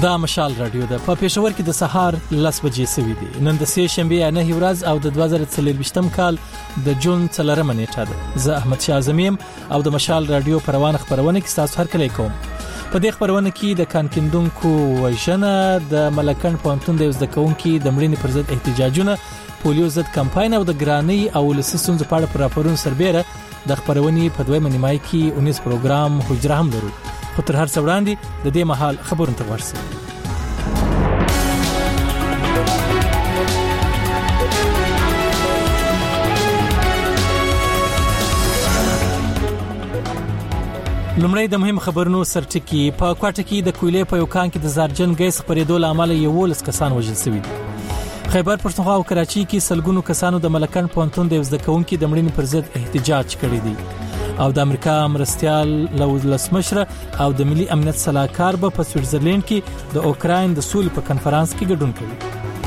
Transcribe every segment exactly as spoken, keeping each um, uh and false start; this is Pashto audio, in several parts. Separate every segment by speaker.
Speaker 1: دا مشال رادیو ده په پېښور کې د سهار لس بجې سوي دي. نن د سه شنبه نه ورځ او د دوه زره څلرویشتم کال د جون څلورمه نیټه ده. زه احمد شاه زمیم او د مشال رادیو پروانه خبرونه کې تاسو هر کله کوم. په دې خبرونه کې د کانکندونکو وژنه، د ملکن پونتون د زده کوونکو د مړینې پر ضد احتجاجونه، پولیو ضد کمپاین او د ګرانی او لسسونز په اړه پر راپورونو سربېره د خبرونې په دویمه نیمای کې اونیس پروګرام حجره هم لرو. خو تر هر څه وړاندې د دې مهال خبرونه ته ورسئ. لومړی د مهم خبرونو سرټکی. په کوټه کې د کویلې په یو کان کې د زارجن ګیس خپرېدو لامل یولس کسان وژل شوي دي. خیبر پښتونخوا او کراچي کې سلګونو کسانو د ملکن پونتون د زده کوونکو د مړینې پر ضد احتجاج کړی دی. او د امریکا مرستيال لوزلس مشره او د ملي امنیت صلاحکار به په سویټزرلند کې د اوکراین د سولې په کنفرانس کې ګډون کوي.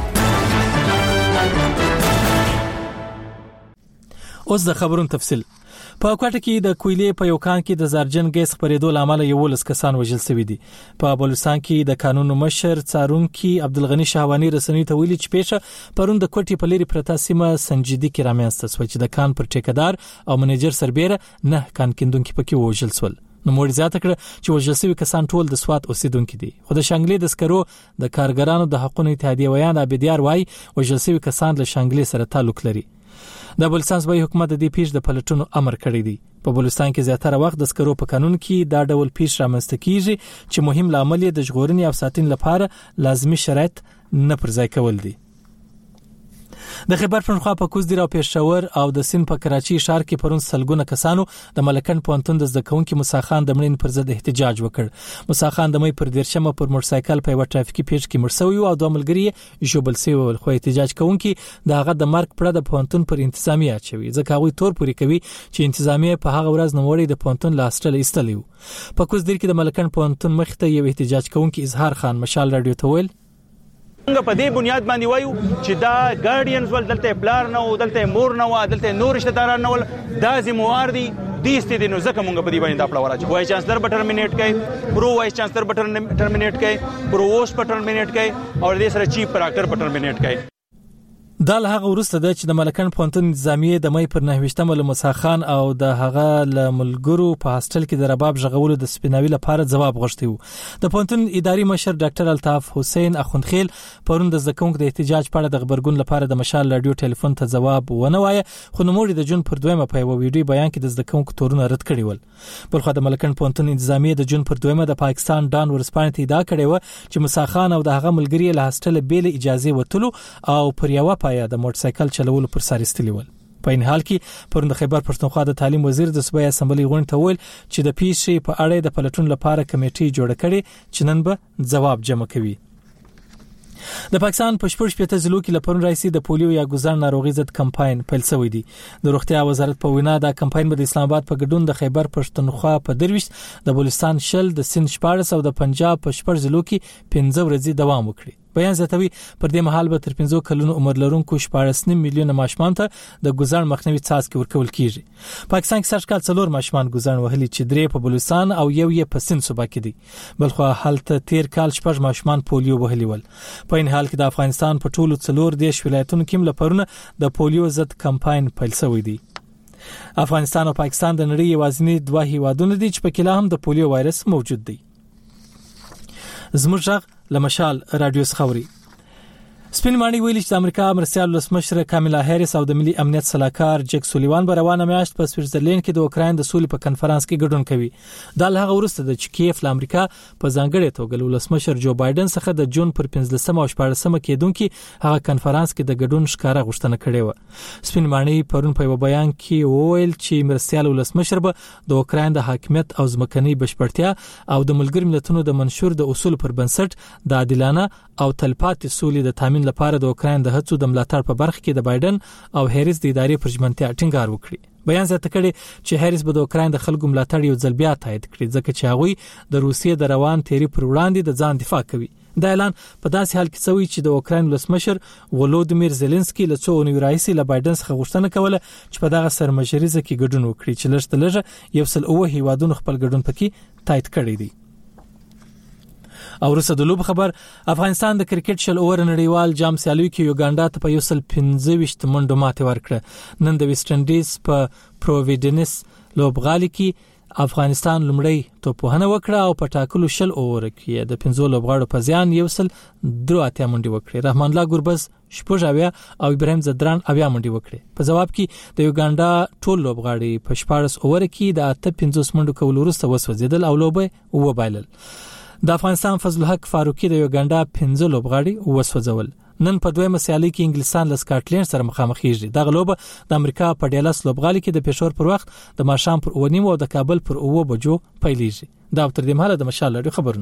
Speaker 1: اوس د خبرونو تفصیل. په کوټه کې د کویلې په یو کان کې د زارجن ګیس خپرېدو لامل یولس کسان وژل شوي دي. په بلوچستان کې د قانون مشر څارونکي عبدالغنی شهوانی رسنۍ ته ویلي چې پیښه پرون د کوټې په لري پرتا سیمه سنجیدي کې رامنځته شوه چې د کان پر ټیکدار او منیجر سربېره نه کان کیندونکو پکې وژل شول. نو موږ زیاته کړه چې وژل شوي کسان ټول د سوات اوسیدونکو دي. خو د شانګلې د سکرو د کارګرانو د حقوقو اتحادیه ویان ابدیار وای وژل شوي کسان له شانګلې سره تعلق لري. د بلوچستان صوبایي حکومت د دې پیښ د پلټونو امر کړی دی. په بلوچستان کې زیاتره وخت د سکرو په قانون کې دا ډول پیښ رامنځته کیږي چې مهم لامل یې د ژغورنې او ساتنې لپاره لازمي شرایط نه پرځای کول دي. د خیبر پښتونخوا په کوزدیر او پېښور او د سین په کراچي ښار کې پرون سلګونه کسانو د ملکن پونتون د زده کوونکو موسی خان د مړینې پر ضد احتجاج وکړ. موسی خان د مې پر دیرشمه پر موټرسایکل په یو ټرافیکي پیښ کې مړ شوی او دوه ملګري ژوبل شوی ول. خو احتجاج کوونکي د هغه د مرګ پړه د پونتون پر انتظامیه اچوي ځکه هغه تور پوری کوي چې انتظامیه په هغه ورځ نوړی د پونتون لاستل ایستلیو. په کوزدیر کې د ملکن پونتون مخ ته یو احتجاج کوونکی اظهار خان مشال رادیو ته ویل
Speaker 2: څنګه په دې بنیاد باندې وایو چې دا ګارډینز ول دلته پلار نه او دلته مور نه او دلته نور رشتہ داران نه ول دا ذمہوار دي د استې نو ځکه مونږ په دې باندې دا پړه وراچو. وایس چانسلر به ټرمینیټ کړي، پرو وایس چانسلر به ټرمینیټ کړي، پرووست به ټرمینیټ کړي او دې سره چیف پراکټر به ټرمینیټ کړي.
Speaker 1: دا له هغه وروسته ده چې د ملکن پونتون نظامیه د مې پر نهویشتمه له موسی خان او د هغه ل ملګرو په هاستل کې د رباب ژغولو د سپیناوي لپاره ځواب غوښتي وو. د پونتون اداري مشر ډاکټر الطاف حسین اخوندخیل پرون د زکونکو د احتجاج په اړه د خبرګون لپاره د مشال رادیو ټلیفون ته ځواب ونه وایي. خو نو موږ د جون پر دویمه په یو ویډیو بیان کې د زکونکو تورونه رد کړي ول. بلخو د ملکن پونتون نظامیه د جون پر دویمه د پاکستان ډان ورسپانې ته ادعا کړې و چې موسی خان او د هغه ملګری له هاستل بیل اجازه وتلو او پر یو پایا د موټرسایکل چلولو پر سر استلی ول. په این حال کې پرون د خیبر پښتونخوا د تعلیم وزیر د صوبایي اسمبلی غونډه ته ویل چې د پیښې په اړه د پلټون لپاره کمیټې جوړه کړي چې نن به ځواب جمع کوي. د پاکستان په شپږ شپږ ضلعو کې لپاره رئیسي د پولیو یا ګزار ناروغي ضد کمپاین پیل شوی دی. د روغتیا وزارت په وینا دا کمپاین به د اسلام آباد په ګډون د خیبر پښتونخوا په درويشت، د بلوچستان شل، د سند شپاړس او د پنجاب په شپږ ضلعو کې پنځه ورځې دوام وکړي. بیان زیاتوي پر دې مهال به تر پنځه کلونو عمر لرونکو شپاړس نیم میلیونه ماشومان ته د ګزار مخنیوي څاڅکي ورکول کیږي. پاکستان کې سږ کال څلور ماشومان ګزار وهلي چې درې په بلوچستان او یو یې په سند صوبه کې دي. بلخو هلته تیر کال شپږ ماشومان پولیو وهلي ول. په این حال کې د افغانستان په ټولو څلور دیش ولایتونو کې لپاره د پولیو ضد کمپاین پیل شوی دی. افغانستان او پاکستان د نړۍ یوازینی دوه هیوادونه دي چې په کې هم د پولیو وایرس موجود دی. زموږ غږ لمشال رادیو خبري. سپین مانی ویلي چې د امریکا مرستيال لسمشر کاملا هریس او د ملي امنیت صلاحکار جک سولیوان به روانه میاشت په سویټزرلند کې د اوکراین د سولې په کنفرانس کې ګډون کوي. دا له هغه وروسته د کیف له امریکا په ځانګړې توګه لسمشر جو بایدن څخه د جون پر پنځلسمه او شپاړسمه کېدونکي هغه کنفرانس کې د ګډون ښکارا غوښتنه کړې و. سپین مانی پرون په بیان کې وویل چې مرستيال لسمشر به د اوکراین د حاکمیت او ځمکني بشپړتیا او د ملګری ملتونو د منشور د اصول پر بنسټ د عادلانه او تلپاتې سولې د تامین لپاره د اوکراین د هڅو د ملاتړ په برخه کې د بایدن او هریس د ادارې پر ژمنتیا ټینګار وکړي. بیان زیاته کړي چې هریس به د اوکراین د خلکو ملاتړ یو ځل بیا تایید کړي ځکه چې هغه د روسیې د روان تیری پر وړاندې د ځان دفاع کوي. دا اعلان په داسې حال کې شوی چې د اوکراین ولسمشر ولودیمیر زيلنسکي له څو اونیو راهیسې له بایدن څخه غوښتنه کوله چې په دغه سرمشریزه کې ګډون وکړي چې لږ لږه یو سل اوه هیوادونو خپل ګډون پکې تایید کړی دی. او وروسته د لوب خبر افغانستان د کرکټ شل اوور نړیوال جام سیالیو کې یوګانډا ته په یو سل پنځه ویشت منډو ماتې ورکړه. نن د ویسټ انډیز په پروویډنس لوبغالي کې افغانستان لومړی توپوهنه وکړه او په ټاکلو شل اوور کې د پنځو لوبغاړو په زیان یو سل درې اتیا منډې وکړې. رحمان الله ګوربز شپږ اویا او ابراهیم زدران اویا منډې وکړې. په جواب کې د یوګانډا ټول لوبغاړي په شپاړس اوور کې د اته پنځوس منډو کولو وروسته وسوځیدل او لوبه وبایلل. د افغانستان فضل الحق فاروقي د یوګانډا پنځه لوبغاړي وسوځول. نن په دویمه سیالي کې انګلستان له سکاټلند سره مخامخ کیږي. دغه لوبه د امریکا په ډیلاس لوبغالي کې د پېښور پر وخت د ماښام پر اوه نیمو او د کابل پر اوه بجو پیلېږي. دا تر دې مهاله د مشال لري خبرونه.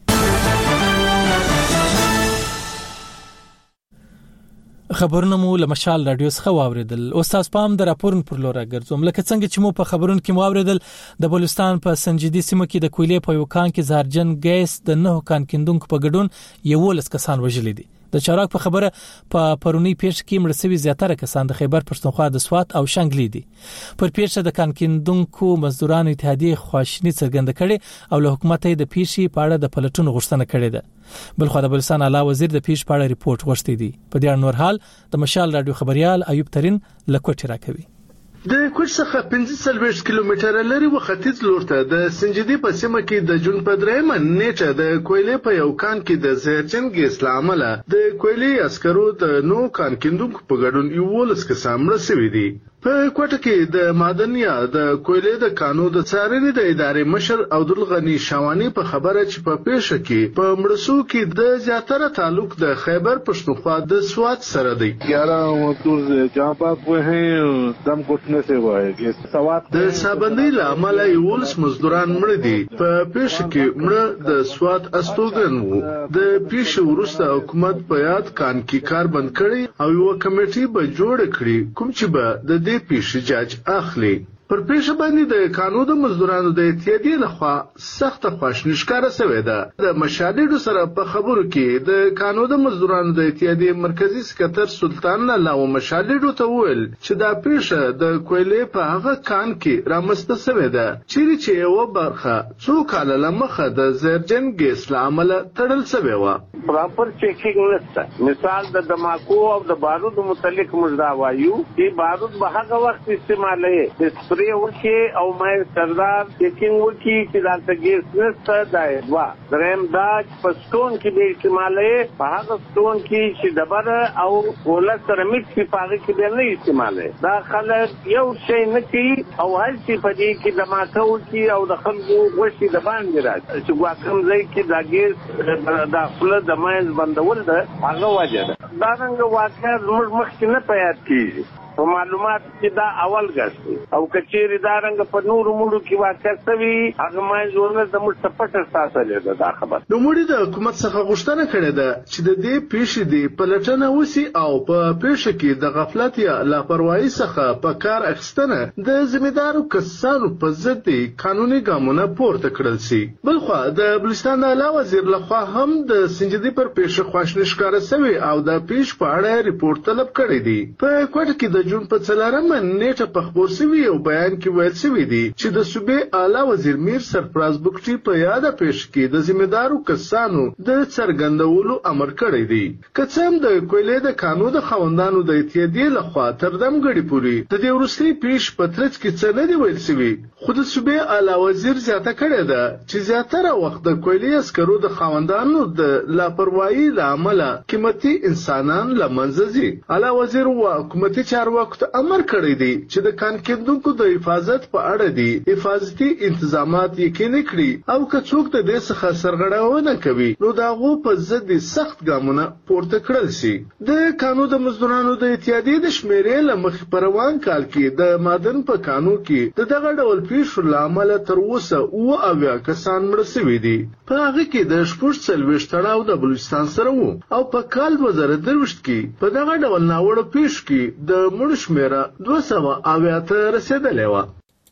Speaker 1: خبرونه مو له مشال رادیو څخه واوریدل. استاد پام د راپورن پر لور راګرځوم. لکه څنګه چې مو په خبرونو کې مو واوریدل د بلوچستان په سنجیدي سیمه کې د کویلې په یو کان کې زهرجن ګیس د نه کان کیندونکو په ګډون یولس کسان وژل دي. د چاراک په خبره په پرونی پیښ کې مړ شوي زیاتره کسان د خیبر پښتونخوا د سوات او شنګلې دي. پر پیښه د کان کیندونکو مزدورانو اتحادیه خواشنی څرګنده کړي او له حکومت د پیښې په اړه د پلټونو غوښتنه کړې ده. بل خو د بلوچستان اعلی وزیر د پیښې په اړه ریپورت غوښتي دي. په دې اړه نور حال د مشال رادیو خبريال ایوب ترين لکوټی راکوي.
Speaker 3: د کوټ څخه پنځه سلويش کیلومتره لري و ختیځ لور ته د سنجدي په سیمه کې د جون په درېمه نیټه د کویلې په یو کان کې د زهرجن ګیس لامل د کویلې عسکرو د نو کان کیندونکو په ګډون یو ولس کسان مړ شوي دي. په کوټه کې د معدنیا د کویلې د کانو د څارنې د ادارې مشر عبدالغنی شاوانی په خبره چې په پیښه کې په مړسو کې د زیاتره تعلق د خیبر پښتونخوا د سوات سره دی.
Speaker 4: ग्यारह मजदूर जहाँ पास हुए हैं दम घुटने से हुआ है कि सवात
Speaker 3: د سابندۍ له امله یولس مزدوران مړ دي. په پیښه کې مړ د سوات استوګن وو. د پیښې وروسته حکومت په یاد کان کې کار بند کړی او یو کمیټي به جوړ کړي کوم چې به د دې پیښې جاج اخلي. پر پیښه باندې د قانون د مزدورانو د اتحادیې لخوا سخت خواشنی ښکاره شوې ده. د مشالډو سره په خبرو کې د قانون د مزدورانو د اتحادیې مرکزی سکتر سلطان الله مشالډو ته وویل چې دا پیښه د کویلې په هغه کان کې رامسته شوې ده چې یو برخه څو کال لمخه د زهرجن ګیس لامل تړل شوې و.
Speaker 4: پراپر چیکینګ نشته. مثال د دماکو او د بارود متعلق مجدا وایو چې بارود به هغه وخت استعمالوي پرې وکي او مې سردار چیکینګ وکي چې دا تګیس نشته دی. وا دریم دا په سټون کې به استعمالوي په هغه سټون کې چې دبر او ګوله سره مکس په هغه کې به نه استعمالوي. دا خلک یو شی نه کوي او هر څه په دې کې دماکو وکي او د خلکو غوښتي د باندې راځي چې ګواکم ځای کې دا ګیس داخله د مایز بندول ده هغه وجه ده. دا څنګه واقعا زموږ مخکې نه پیدا کیږي. په معلومات کې دا اول غږ او کچېری دا رنګ په نور مونږ کې واقع شوی هغه مې زونه د موږ سپټر تاسو له دا خبر.
Speaker 3: نو موږ د حکومت څخه غوښتنه کړې ده چې د دې پیښې دی پلټنه وسی او په پیښه کې د غفلت یا لاپروايي څخه په کار اخیستنه د ذمہدارو کسانو په ضد قانوني ګامونه پورته کړل شي. بل خو د بلوچستان اعلی وزیر لخوا هم د سنجدي پر پیښه خواشنی ښکاره شوی او د پیښ په اړه ریپورت طلب کړی دی. په کوټه کې د جون په څلورمه نیټه په خبر شوی او بیان کې ویل شوی دی چې د صوبې اعلی وزیر میر سرفراز بکټي په یاده پیښ کې د ذمہدارو کسانو د څرګندولو امر کړی دی. کڅم د کویلې د قانون د خوندانو د اتحادیې لخوا تر دمګړي پوری د دې ورستي پیښ په ترڅ کې څه نه دی ویل شوی. خو د صوبې اعلی وزیر زیاته کړی ده چې زیاتره وخت د کویلې عسکرو د خوندانو د لاپروايي لامل قیمتي انسانان لمنځه ځي. اعلی وزیر او حکومتي چارواکو وخت امر کړی دی چې د کان کیندونکو د حفاظت په اړه دي حفاظتي انتظامات یقیني کړي او که څوک د دې څخه سرغړونه کوي نو دا غو په ضد سخت ګامونه پورته کړل شي. د قانون د مزدورانو د اتحادیې د شمیرې لمخ پروان کال کې د مادن په قانون کې د دغه ډول پیښو لامل تر اوسه او اویا کسان مړ شوي دي. په هغه کې د شپږ څلوېښت تړاو د بلوچستان سره وو او په کال دوه زره درویشت کې په دغه ډول ناوړه پیښ کې د مړ شمیره دوه سوه اویا ته رسیدلې وه.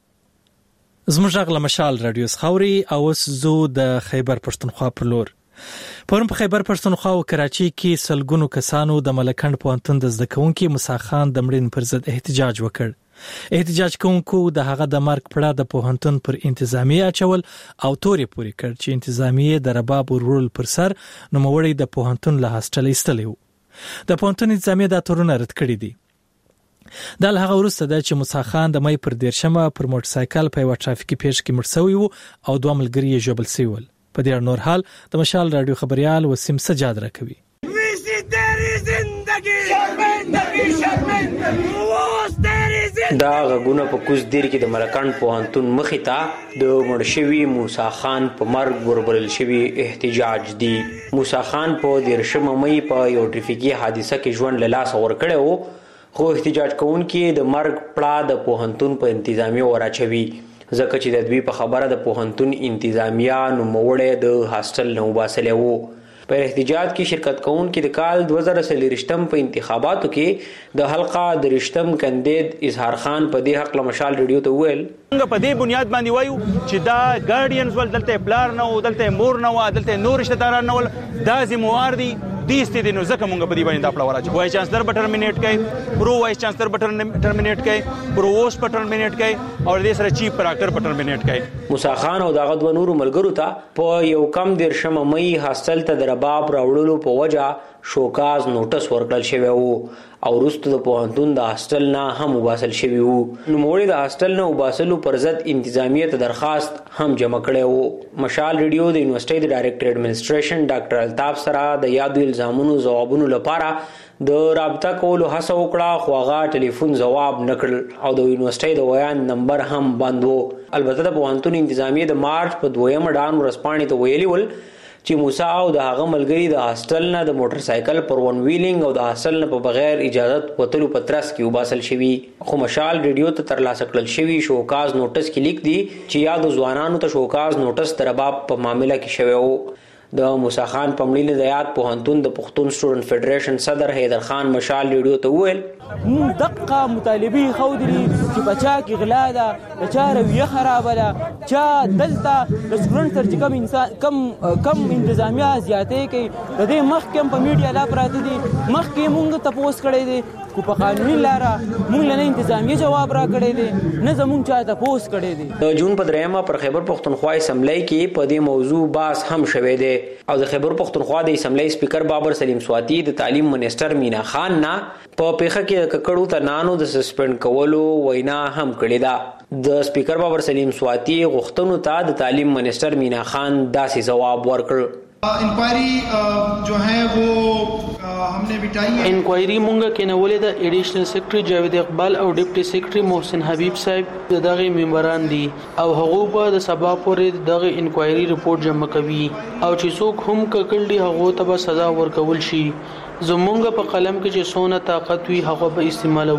Speaker 1: زموږ غږ له مشال رادیو خاوري او اوس زو د خیبر پښتونخوا پر لور. پرون په خیبر پښتونخوا او کراچي کې سلګونو کسانو د ملکند پوهنتون د زده کوونکو موسی خان د مړینې پر ضد احتجاج وکړ. احتجاج کوونکو د هغه د مرګ پړه د پوهنتون پر انتظامیه اچول او تورې پورې کړ چې انتظامیه د رباب ورول پر سر نوموړی د پوهنتون له هاستل ایستلی و. د پوهنتون انتظامیه دا تورونه رد کړي دي. دا له هغه وروسته ده چې موسی خان د مې پر دیرشمه پر موټر سایکل په یوه ټرافیکي پیښه کې مړ شوی و او دوه ملګري یې ژوبل شوي ول. په دې نور حال د مشال رادیو خبريال وسیم سجاد راکوي.
Speaker 5: دا غږونه په کوز دیر کې د ملکان پوهنتون مخې ته د مړ شوي موسی خان په مرګ وربلل شوي احتجاج دي. موسی خان په دیرشمه مې په یو ټرافیکي حادثه کې ژوند له لاسه ورکړی و، خو احتجاج کوونکي د مرګ پړه د پوهنتون په انتظامیه وراچوي ځکه چې د دوی په خبره د پوهنتون انتظامیه نوموړی د هاستل نه وباسلی و. په احتجاج کې شرکت کوونکي د کال دوه زره څلوېښتم په انتخاباتو کې د حلقه درېشتم کاندید اظهار خان په دې حق له مشال ریډیو ته وویل
Speaker 2: موږ په دې بنیاد باندې وایو چې دا ګارډینز ول دلته پلار نه و، دلته مور نه و، دلته نور رشتہ داران نه ول، دا ذمہوار دي دیسته دي نو ځکه موږ په دې باندې دا پړه وراچو. وایس چانسلر به ټرمینیټ کړي، پرو وایس چانسلر به ټرمینیټ کړي، پروووسټ به ټرمینیټ کړي او دې سره چیف پراکټر به ټرمینیټ کړي.
Speaker 5: موسی خان او دغه دوه نورو ملګرو ته په یو کم دیرشمه مې هاستل ته د رباب راوړلو په وجه شوکاز نوټس ورکړل شوی و او وروسته د پوهنتون د هاستل نه هم وباسل شوی و. نوموړي د هاستل نه وباسلو پر ضد انتظامیه ته درخواست هم جمع کړی و. مشال ریډیو د یونیورسيټي د ډایریکټر ایډمنسټریشن ډاکټر الطاف سره د یادو الزامونو ځوابونو لپاره د رابطه کولو هڅه وکړه، خو هغه ټلیفون ځواب نه کړ او د یونیورسيټي د ویان نمبر هم بند و. البته د پوهنتون انتظامیه د مارچ په دویمه ډان ورځپاڼې ته ویلي ول چې موسی او د هغه ملګري د هاستل نه د موټر سایکل پر ون ویلینګ او د هاستل نه په بغیر اجازت وتلو په ترڅ کې وباسل شوي. خو مشال ریډیو ته ترلاسه کړل شوي شوکاز نوټس کې لیک دي چې یادو ځوانانو ته شوکاز نوټس د رباب په معامله کې شوی و. د موسی خان په مړینې د یاد پوهنتون د پښتون سټوډنټ فدریشن صدر حیدر خان مشال ریډیو ته وویل
Speaker 6: مونږ دقه مطالبې خودري چې بچا کې غلا ده، بچا رویه خرابه ده، چا دلته د سټوډنټ سره چې کم انسان کم کم انتظامیه زیاتې کوي د دې مخکې هم په میډیا لا پراته دي. مخکې مونږ تپوس کړی دی خو په قانوني لاره مونږ له انتظامیه جواب را کړی دی نه زمونږ چا تپوس کړی دی.
Speaker 5: د جون په دریمه پر خیبر پښتونخوا اسمبلی کې په دې موضوع بحث هم شوی دی او د خیبر پښتونخوا د اسمبلی سپیکر بابر سلیم سواتی د تعلیم منیسټر مینا خان نه په پیښه کې د ککړو تنانو د سسپند کولو وینا هم کړې ده. د سپیکر بابر سلیم سواتی غوښتنو ته د تعلیم منیسټر مینا خان داسې جواب ورکړ.
Speaker 7: انکوائری جو ہے وہ ہم نے بٹائی ہے.
Speaker 8: انکوائری مونږه کېنولې د ایډیشنل سیکریټري جاوید اقبال او ډیپټي سیکریټري محسن حبیب صاحب دغه ممبران دي او هغه به د سبا پورې دغه انکوائری رپورت جمع کوي او چې څوک هم ککړ دي هغه ته به سزا ورکول شي. زمونږ په قلم کې چې سونه طاقت وي هغه به استعمالوو.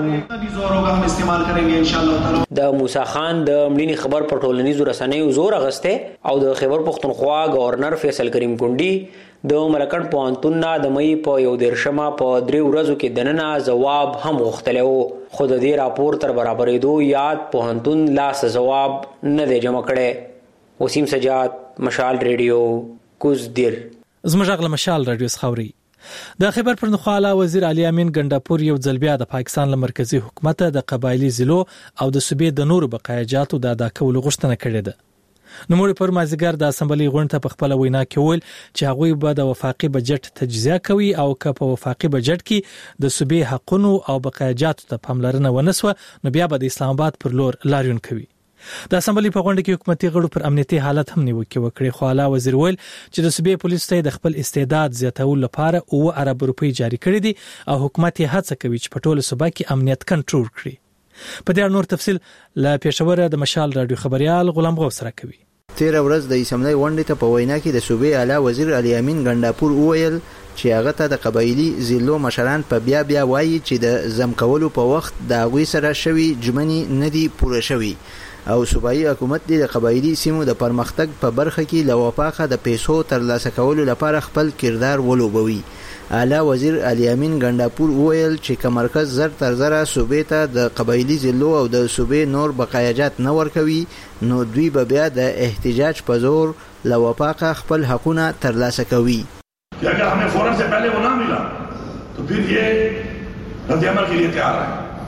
Speaker 5: د موسی خان د مړینې خبر په ټولنیزو رسنیو زور اغسته او د خیبر پښتونخوا گورنر فیصل کریم کونډي د ملکان پوهنتون نه د مې په یو دیرشمه په درې ورځو کې دننه جواب هم غوښتلی و، خو د دې راپور تر برابرېدو یاد پوهنتون لاس جواب نه دی جمع کړی. وسیم سجاد، مشال ریډیو، کوز دیر.
Speaker 1: زموږ غل مشال رادیو خاوري. د خیبر پښتونخوا اعلی وزیر علي امین ګنداپور یو ځل بیا د پاکستان له مرکزی حکومت د قبایلی ضلعو او د صوبې د نورو بقایجاتو د ادا کولو غوښتنه کړې ده. نوموړي پر مازیګر د اسمبلی غونډه په خپل وینا کې ویل چې هغوی به د وفاقي بجټ تجزیه کوي او که په وفاقي بجټ کې د صوبې حقونو او بقایجاتو ته پاملرنه ونسوه نو بیا به د اسلام آباد پر لور لاریون کوي. د اسمبلی په غونډه کې حکومتي غړو پر امنیتي حالت هم نیوکه وکړه، خو اعلی وزیر ویل چې د صوبې پولیسو ته د خپل استعداد زیاتولو لپاره اوه ارب روپۍ جاری کړي دي او حکومت یې هڅه کوي چې په ټوله صوبه کې امنیت کنټرول کړي. په دې نور تفصیل له پېښور د مشال رادیو خبريال غلام غوث راکوي.
Speaker 9: تیر ورځ د اسمبلی غونډې ته په وینا کې د صوبې اعلی وزیر علي امین ګنداپور وویل چې هغه ته د قبایلی ضلعو مشران په بیا بیا وایي چې د زم کولو په وخت د هغوی سره شوي ژمنې نه دي پوره شوي او صوبایي حکومت د قبایلی سیمو د پرمختګ په برخه کې له وفاقه د پیسو ترلاسه کولو لپاره خپل کردار ولوبوي. اعلی وزیر علي امین ګنداپور وویل چې که مرکز زر تر زره صوبې ته د قبایلی ضلعو او د صوبې نور بقایجات نه ورکوي نو دوی به بیا د احتجاج په زور له وفاقه خپل حقونه ترلاسه کوي.
Speaker 10: اگر ہمیں فوراً سے پہلے وہ نہ ملا تو پھر یہ رد عمل کے لیے تیار ہے.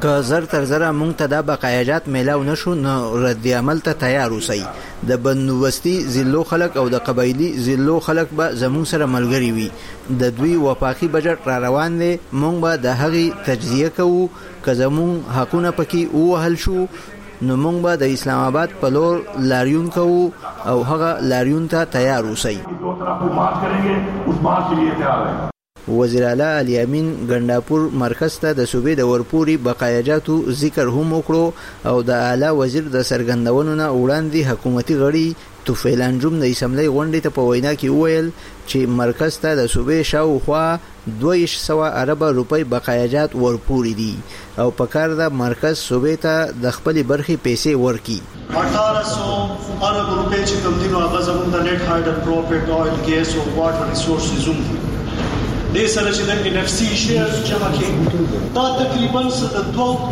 Speaker 9: که زر تر زره مونږ ته دا بقایاجات میلاو نشو نو رد عمل ته تیار اوسئ. د بندوبستي ضلعو خلک او د قبایلي ضلعو خلک به زموږ سره ملګري وي. د دوی وفاقي بجټ را روان دی، مونږ به د هغې تجزیه کوو. که زموږ حقونه پکې ووهل شو نو مونږ به د اسلام آباد په لور لاریون کوو او هغه لاریون ته تیار اوسئ. وزیر اعلی علي امین ګنداپور مرکز ته د صوبې د ورپوري بقایاجاتو ذکر هم وکړو او د اعلی وزیر د سرګندونو نه وړاندې حکومتي غړي توفیل انجم د اسمبلی غونډې ته په وینا کې وویل چې مرکز ته د صوبې شاوخوا دوه سوه اربه روپۍ بقایاجات ورپوري دي او په کار ده مرکز صوبې ته د خپلې برخې پیسې ورکړي.
Speaker 10: اٹھارہ سو ارب روپۍ چې کوم دي نو هغه زموږ د نیټ هایډر پروفیټ اویل ګیس او واټر ریسورسز هم دي. دې سره چې د ان اف سی شیرز جمع کړي دا تقریبا د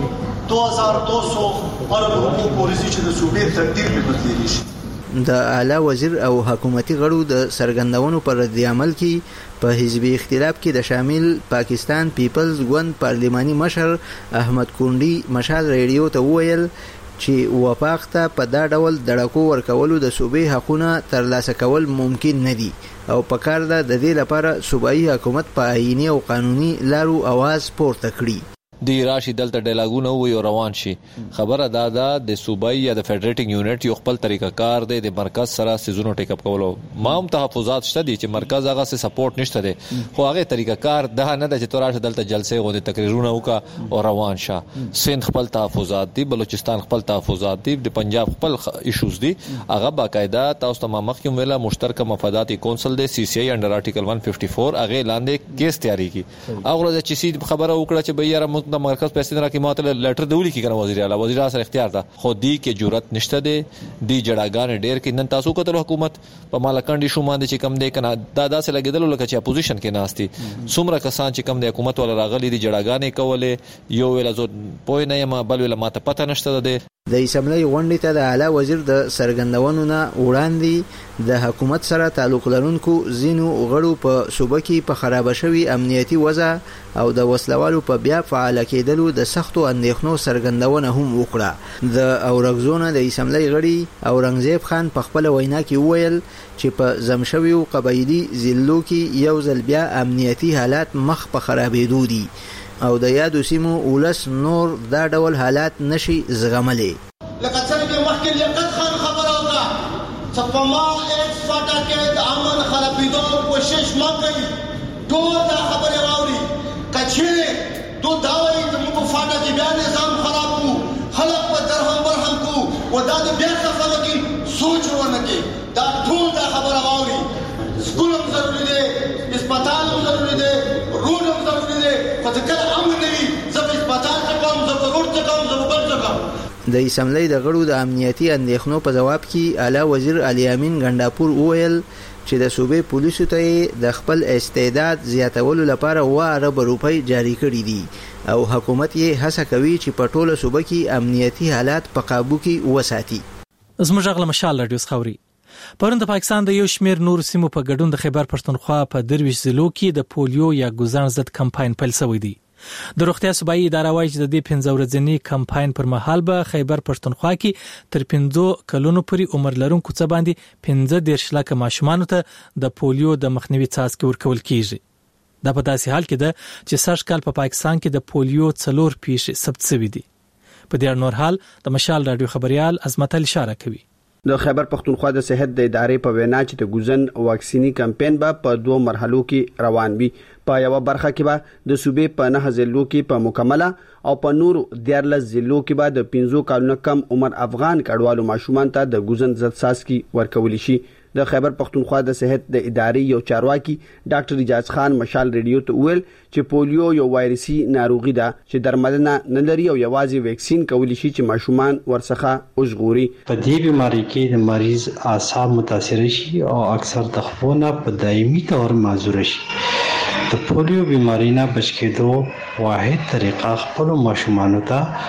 Speaker 10: دوه هزار دوه سوه ارب روپۍ پورې چې د صوبې تقدیر په بدلیږي شي.
Speaker 9: د اعلی وزیر او حکومتي غړو د سرګندونو پر رد عمل کې په حزبي اختلاف کې د شامل پاکستان پیپلز ګوند پارلماني مشر احمد کونډي مشال ریډیو ته وویل چې وفاق ته په دا ډول دړکو ورکولو د صوبې حقونه ترلاسه کول ممکن نه دي او په کار ده د دې لپاره صوبایي حکومت په آئیني او قانوني لارو आवाज پورته کړي.
Speaker 11: دی راشي دلته ډیلاګونه وي او روان شي. خبره دا ده د صوبایي یا د فدریټینګ یونټ یو خپل طریقه کار دی د مرکز سره سيزونو ټیک اپ کولو. ما هم تحفظات شته دي چې مرکز هغه سره سپورټ نشته دي خو هغه طریقه کار ده نه ده چې تراشه دلته جلسې غو د تقریرونه وکا او روان شه. سند خپل تحفظات دي، بلوچستان خپل تحفظات دي، د پنجاب خپل ایشوز دي. هغه باقاعده تاسو ته مخکې ویله مشترکه مفادات کونسل دی سی سی ای انډر ارټیکل ایک سو چون هغه لاندې کیس تیاری کی. هغه چې سي خبره وکړه چې بیا را د مرکز پیسې نه راکې ماته لټر دی ولي کې کنه وزیر اعلی وزیر اعلی اختیار ده خو دی کې جرأت نشته دی. دی جړاګان ډېر کې نن تاسو کتل حکومت په مالکانډي شو باندې چې کم دی کنه دا داسې لګیدل لکه چې اپوزیشن کې ناشتي څومره کسان چې کم دی حکومت ولا راغلي دي جړاګانې کولې یو ویل زو پوی نه یم بل ویل ماته پته نشته دی.
Speaker 9: د اسمبلی غونډې ته د اعلی وزیر د سرګندونو نه وړاندې د حکومت سره تعلق لرونکو ځینو غړو په صوبه کې په خراب شوي امنیتي وضع او د وسلوالو په بیا فعال کېدلو د سختو اندېښنو سرګندونه هم وکړه. د اورګزونه د اسمبلی غړي اورنګزیب خان په خپل وینا کې وویل چې په زمشوي او قبایلی ضلعو کې یو ځل بیا امنیتي حالات مخ په خرابېدو دي او د یادو سیمو ولس نور دا ډول حالات نشي زغملی.
Speaker 10: لکه څنګه مخکې لیاقت خان خبره وکړه چې په ما ایک فاټا کې د امن خرابېدو کوشش مه کوي. ټول دا خبرې واوري که چیرې دو دا وایي چې موږ په فاټا کې بیا نظام خراب کړو خلک په درهم برهم کړو و دا د بیا خبره کې سوچ ونه کړي. دا ټول دا خبره واوري. سکول هم ضروري دی، اسپتال هم ضروري دی، روډ هم ضروري دی. خو چې کله امن نه وي زه به اسپتال ته کوم، زه به روډ ته کوم، زه به بل ته کوم.
Speaker 9: د اسمبلی د غړو د امنیتي اندېښنو په جواب کې اعلی وزیر علي امین ګنداپور وویل چې د صوبې پولیسو ته د خپل استعداد زیاتولو لپاره اوه اربه روپۍ جاري کړي دي او حکومت یې هڅه کوي چې په ټوله صوبه کې امنیتي حالات په قابو کې وساتي.
Speaker 1: زموږ غل مشال رادیو خوري پرون د پاکستان د یو شمیر نور سیمو په ګډون د خیبر پښتونخوا په درویش ضلعو کې د پولیو یا ګوزان ضد کمپاین پیل شوی دی. د روغتیا صوبایي اداره وايي چې د دې پنځه ورځنی کمپاین پر مهال به خیبر پښتونخوا کې تر پنځه کلونو پورې عمر لرونکو څه باندې پنځه دېرش لکه ماشومانو ته د پولیو د مخنیوي څاڅکي ورکول کیږي. دا په داسې حال کې ده چې سږ کال په پاکستان کې د پولیو څلور پیښې ثبت شوې دي. په دې نور حال د مشال رادیو خبريال عظمت علي اشاره کوي.
Speaker 12: د خیبر پښتونخوا د صحت د ادارې په وینا چې د ګوزن واکسینی کمپاین به په دوه مرحلو کې روان وي. په یو برخه کې به د صوبې په نه ضلعو کې په مکمله او په نورو دیارلس ضلعو کې به د پنځه کالونو کم عمر افغان کډوالو ماشومان ته د ګوزن ضد څاڅکي ورکول شي. د خیبر پښتونخوا د صحت د ادارې یو چارواکي ډاکټر اجاز خان مشال ریډیو ته ویل چې پولیو یو وایرسي ناروغي ده چې درملنه نه لري او یوازې ویکسین کولی شي چې ماشومان ورڅخه وژغوري.
Speaker 13: په دې بیماری کې د مریض اعصاب متاثر شي او اکثر د خپونه په دایمي تور معذور شي. د پولیو بیماری نه بچ کېدو واحد طریقه خپل ماشومان ته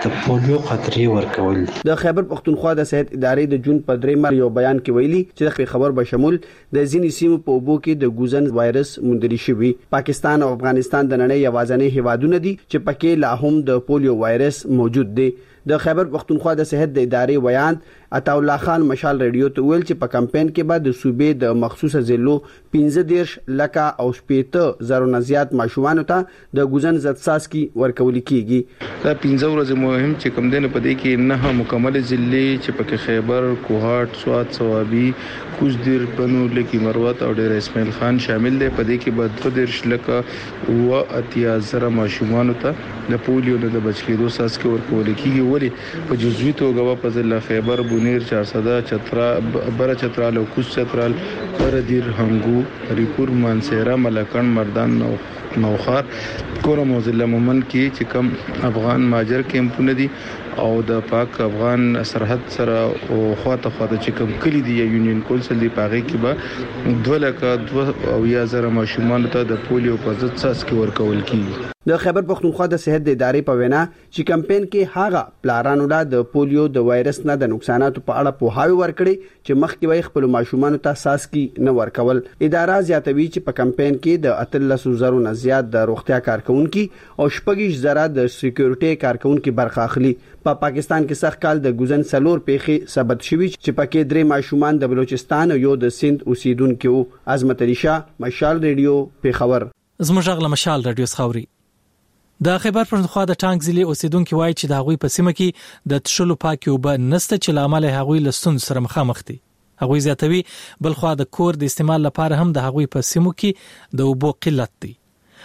Speaker 13: د پولیو قطرې ورکول.
Speaker 12: د خیبر پختونخوا د صحت ادارې د جون په درې مر یو بیان کې ویلي چې د خبر به شمول د ځینې سیمو په اوبو کې د ګوزن وایرس موندل شوی. پاکستان او افغانستان د نړۍ یوازینی هیوادونه دي چې پکې لا هم د پولیو وایرس موجود دی. د خیبر پختونخوا د صحت د ادارې ویاند عطا الله خان مشال ریډیو ته ویل چې په کمپاین کې بعد د صوبې د مخصوصه ضلعو پنځه دیرش لکه او شپېته زرو نه زیات ماشومان ته د ګوزن ضد څاڅکي ورکول کیږي.
Speaker 14: دا پنځه ورځې مهم چې کوم دنه په دې کې نه مکمل ضلع چې پکې خیبر، کوهاټ، سوات، صوابي، کوزدیر، بنو، لکی مروت او ډیر اسماعیل خان شامل دي. په دې کې به دوه دیرش لکه او اتیا زره ماشومان ته د پولیو نه د بچ کېدو څاڅکي ورکول کیږي. ولی په جزوی توګه په ضلع خیبر، بونیر، چارسده، چترا، بره چترال او کوز چترال، بردیر، هنګو، ریپور، مانسیرا، ملکان، مردان او نوخار، کورم او ضلع مومن کې چې کم افغان ماجر کیمپونه دي او د پاک افغان سرحد سره او خواته خواته چې کوم کلی دی یونین کونسل دی پاغي کې به دوه لکه دوه او یا زره ماشومان ته د پولیو په ضد څاڅکي ورکول کیږي.
Speaker 12: د خیبر پختونخوا د صحت د ادارې په وینا چې کمپاین کې هغه پلارانو لا د پولیو د وایرس نه د نقصاناتو په اړه پوهاوی ورکړي چې مخکې وای خپل ماشومان ته څاڅکي نه ورکول. اداره زیاتوي چې په کمپاین کې د اتلس زرو نه زیات د روغتیا کارکونکو او شپږ زره د سکیورټي کارکونکو برخه اخلي. په پا پاکستان کې سخت کال د ګوزن سلور پیخي ثبت شوی چې پکې درې ماشومان د بلوچستان او یو د سند اوسیدونکو. عظمت علي شاه، مشال ریډیو، پیښور.
Speaker 1: زموږ غل مشال ریډیو خاوري. د خیبر پختونخوا د ټانک ضلع اوسیدونکو وایي چې د هغوی په سیمه کې د تشلو پاکي وب نسته چې لامل هغوی له ستونزو سره مخامخ دي. هغوی زیاتوي بل خو د کور د استعمال لپاره هم د هغوی په سیمو کې د اوبو قلت دی.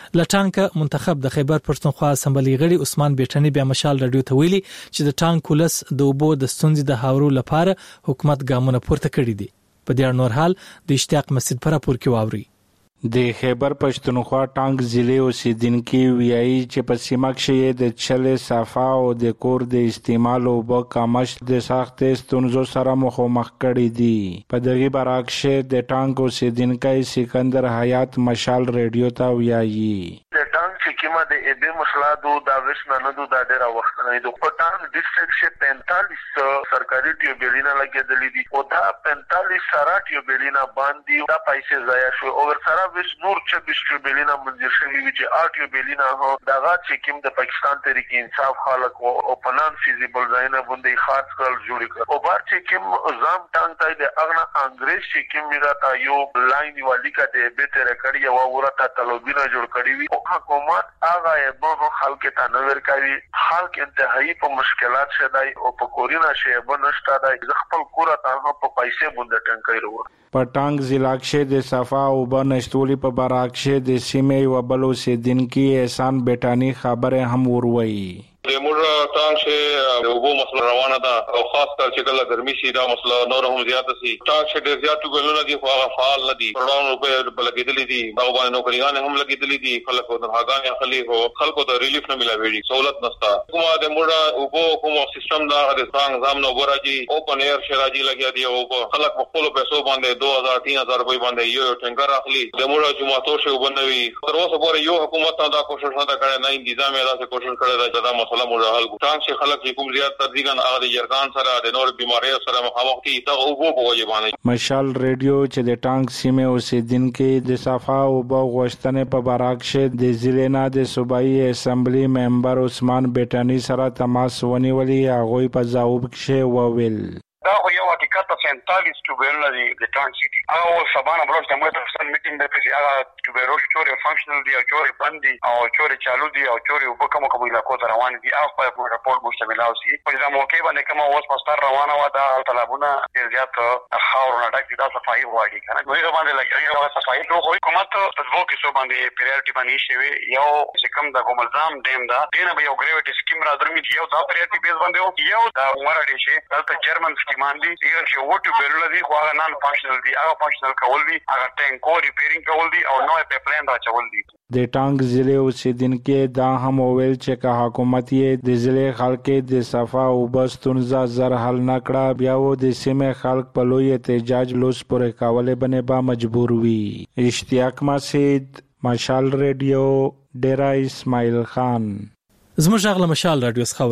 Speaker 1: لټانک منتخب د خیبر پختونخوا اسمبلی غړي عثمان بیٹنی بیا مشال رادیو ته ویلي چې د ټانک ولس د اوبو د ستونزې د هاورو لپاره حکومت ګامونه پورته کړی دي. په دې نور حال د اشتیاق مسجد پر پور کې واوري.
Speaker 15: د خیبر پښتونخوا ټانک ضلع اوسیدونکو ویایي چې په سیمه کې د چلې صفا او د کور د استعمال او په کمښت د سخت ستونزو سره مخامخ کړي دي. په دغه برعکس د ټانک اوسیدونکو سکندر حیات مشال ریډیو ته ویایي
Speaker 16: د ټانک چې کیما د ایبه مسلادو دا وښنه نه دوه ډېر وخت نه د پټان ډیسټریکټ شه پینتالیس سرکاري ټیوبلینا لګیدلې دي او دا پینتالیس سره ټیوبلینا باندې دا پیسې ضایع شو او سره وس نور چبیس ټیوبلینا منځ شوی چې آر ټیوبلینا هو دغه چې کیم د پاکستان تحریک انصاف خلک او پنان فیزیبل ځایونه باندې خاص کول جوړ کړ او بار چې کیم زام ټانک ته د اغنا انګریز چې کیم میراته یو لاین والی کا د به تر کړی او ورته تلوبینه جوړ کړی وي او حکومت هغه به خلک ته نظر کوي. خلک انتهایی په مشکلات شدای او په کورینا شی بنشتا د خپل کور ته په پیسې باندې ټنګي ورو.
Speaker 15: په ټانک ضلع کې د صفا او بنشتولي په برعکس د سیمې و بلو سیدونکو احسان بیٹانی خبره هم وروي.
Speaker 17: د موږ ټانک چې د وبو مسله روانه ده او خاص کر چې کله ګرمي شي دا مسله نور هم زیات شي. ټانک چې ډیر زیات ګلونه دي خو هغه فعال نه دي. پروګرام په لګیدلې دي هغه باندې نوکریان هم لګیدلې دي. خلکو د هاګان خلک هو خلکو ته ریلیف نه ملاوي سہولت نشته. کومه د موږ وبو کوم سیستم دا د ټانک زام نو وراجي اوپن ایر شراجي لګیا دي او خلک په خپل پیسو باندې دوه هزار تین هزار روپۍ باندې یو ټنګر اخلي. د موږ جمعاتو شو بنوي تر اوسه پورې یو حکومت دا کوشش نه کړي نه انتظام یې دا کوشش کړی دا د مسله موږ حل ټانک چې خلک کوم زیات تدریجاً هغه د جرګان سره د نور بیماریو سره مخامخ دي دا او په وجه باندې.
Speaker 15: مشال ریډیو چې د ټانک سیمه اوسیدونکو د صفا او بغوښتنې په برعکس د ضلع نه د صوبایي اسمبلی ممبر عثمان بیٹانی سره تماس ونیولي. هغه په ځواب کې وویل
Speaker 18: دا خو یو حقیقت پینتالیس ټوبیرونه دي د ټانک سیټي هغه سبانه بروش د موږ ترڅنګ میټینګ د پېژي هغه ټوبیرونه چورې فنکشنل دي او چورې بند دي او چورې چالو دي او چورې وب کوم کوم علاقو ته روان دي هغه په راپور مشتمل اوسي. په دا موقع باندې کوم اوس مستر روانه و دا طلبونه ډیر زیات خاورونه ډک دي دا صفایي غواړي کنه نو باندې لګي هغه صفایي نو خو حکومت په دوه کې سو باندې پریورټي باندې شوی یو چې کوم د کوملزام ډیم دا دینه به یو ګریویټي سکیم را درمي یو دا پریورټي بیس باندې یو دا عمر اړې شي دلته جرمن سکیمان دي یو چې وټو بیرل دي خو هغه نان فنکشنل دي هغه فنکشنل کول دي هغه ټینکو ریپیرینګ کول دي او نوې پایپلاین راچول دي.
Speaker 15: د ټانک ضلع اوسیدونکو دا هم ویل چې که حکومت یې د ضلع خلک د صفا او بستونزه زر حل نکړه بیا و د سیمې خلک په لوی احتجاج لوس پورې کولې باندې به مجبور وي. اشتیاق مسجد مشال ریډیو ډیرا اسماعیل خان.
Speaker 1: زموږ غل مشال رادیو خاوري.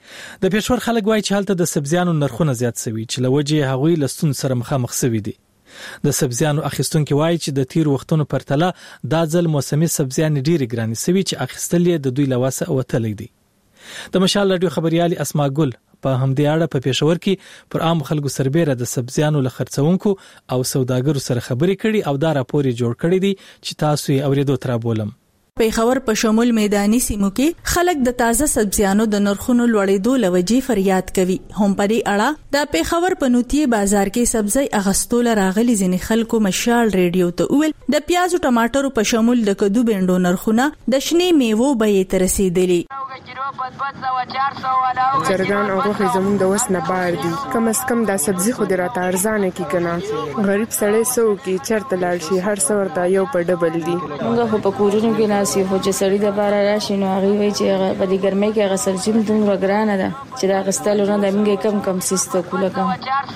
Speaker 1: د پېښور خلک وایي چې هلته د سبزیانو نرخونه زیات شوي چې لوجه هغوی لستون سره مخامخ شوي دي. د سبزیانو اخیستونکو وایي چې د تیر وختونو پرتله دا ځل موسمي سبزیان ډېری ګرانې شوي چې اخیستل یې د دوی لواسه وتلی دي. د مشال رادیو خبريالي اسما ګل په همدې اړه په پېښور کې پر عام خلکو سربېره د سبزیانو له خرڅونکو او سوداګرو سره خبرې کړي او دا راپور یې جوړ کړی دی چې تاسو یې اوریدو تر بولم.
Speaker 19: پیښور په شمول میداني سیمو کې خلک د تازه سبزیانو د نرخونو لوړېدو لوجې فریاد کوي. هم په دې اړه د پیښور په نوتي بازار کې سبزی اغستول راغلي ځینې خلکو مشال ریډیو ته وویل د پیازو ټماټرو په شمول د کدو بینډو نرخونه د شنې میوو بیې ته رسیدلي.
Speaker 20: چرګان او غوښې زموږ د وس نه بار دي. کم از کم دا سبزي خو د راته ارزانه کې کنه. غریب سړی سو کې چرته لاړ شي هر څه ورته یو په ډبل دي.
Speaker 21: موږ خو په کورونو کې نه سی خو چې سړی د بار راشي نو هغه وی چې په دې ګرمۍ کې هغه سبزي دومره ګرانه ده چې دا غستل نه د موږ کم کم سیسته کوله کم.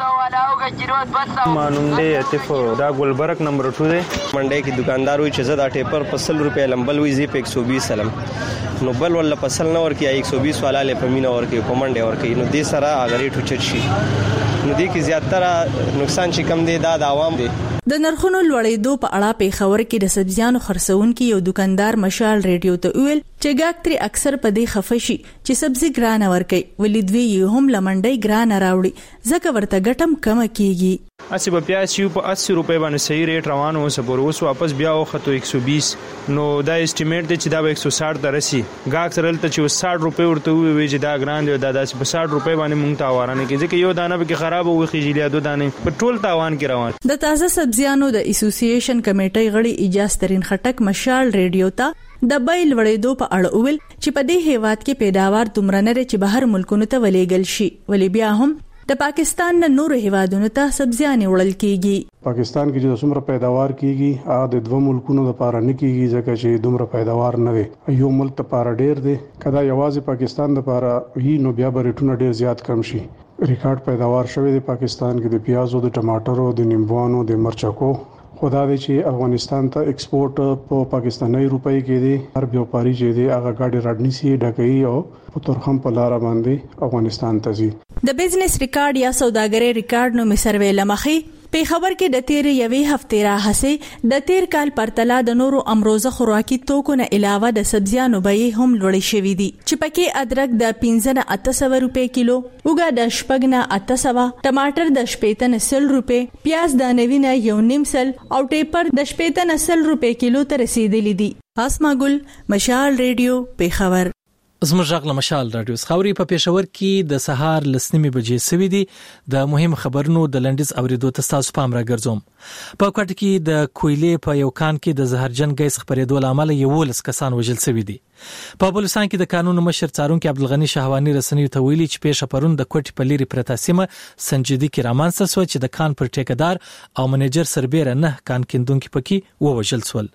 Speaker 22: مانوم دې اتفو دا ګلبرګ نمبر دو دی. منډه کې دکاندار وی چې زدا ټیپر په سل روپے لمبل وی زی په ایک سو بیس سلام نو بل ول پسل نور کې ایک سو بیس والا له پمینه ور کې کومنډه ور کې نو دې سره اگر ټو چت شي نو دې کې زیاتره نقصان چې کم دی دا د عوام دی.
Speaker 19: د نرخونو لوړېدو په اړه پیښور کې د سبزیانو خرڅونکو یو دکاندار مشال ریډیو ته ویل چې ګاکتري اکثر په دې خفشي چې سبزی ګرانه ورکي ولې دوی هم لمنډي ګرانه راوړي ځکه ورته ګټم کم کیږي.
Speaker 22: اسی په پیاز یو په اسی روپے باندې صحیح ریټ روان و سپور اوس واپس بیا وخته ایک سو بیس نو دا اسټیمیټ دی چې دا به ایک سو ساٹھ درسي ګاک سره ته چې ساٹھ روپے ورته وی چې دا ګران دی دا داسې په ساٹھ روپے باندې مونږ تاوان نه کیږي چې یو دانه به خراب وي خېجلیا دو دانه په ټول تاوان کې روان.
Speaker 19: د تازه سبزیانو د اسوسییشن کمیټې غړي اجازه ترين خټک مشال ریډیو ته د بیل وړېدو په اړه ویل چې په دې هیواد کې پیداوار دومره نه چې بهر ملکونو ته ولېګل شي ولې بیا هم د پاکستان نه نور هیوادونو ته سبزیانې وړل کیږي.
Speaker 23: پاکستان کې چې څومره پیداوار کیږي هغه د دوه ملکونو لپاره نه کیږي ځکه چې دومره پیداوار نه وي. یو ملک لپاره ډیر دی کدا یوازې پاکستان لپاره هی نو بیا برټونه ډیر زیات کم شي. ریکارډ پیداوار شوی دی پاکستان کې د پیازو د ټماټرو د نیمبوانو د مرچکو خدا دې چې افغانستان ته ایکسپورټ په پاکستاني روپۍ کې دی هر بیوپاری چې دی هغه گاډي راډنی سي ډکې او په ترخم په لار باندې افغانستان ته ځي.
Speaker 19: د بزنس ریکارډ یا سوداګرۍ ریکارډ نو سروې لمخې په خبر کې د تیر یوې هفتې راهسه د تیر کال پرتله د نورو امروزه خوراکي توکو نه علاوه د سبزیانو بیې هم لوړې شوې دي چې پکې ادرک د پنځه نه اته سوه روپے کیلو، اوګه د شپږ نه اته سوه، ټماټر د شپږ نه سل روپے، پیاز د نوي نه یو نیم سل او ټیپر د شپږ نه سل روپے کیلو ته رسیدلي دي. اسما ګل، مشال ریډیو، پیښور.
Speaker 1: زموږ غږ مشال رادیو خبري په پېښور کې د سهار لسنیمه بجې سوي دي. د مهم خبرونو د لنډیز اوریدو ته تاسو پام راګرځوم. په کوټ کې د کویلې په یو کان کې د زهرجن ګیس خپرېدو لامل یو لس کسان وژل شوي دي. په بلوچستان کې د قانون مشر څارونکو عبدالغنی شهوانی رسنیو ته ویلي چې پیښه پرون د کوټ په لری پرتا سیمه سنجدي کې رامنځته شو چې د کان پر ټیکدار او منیجر سربېره نه کان کیندونکو پکې ووژل شول.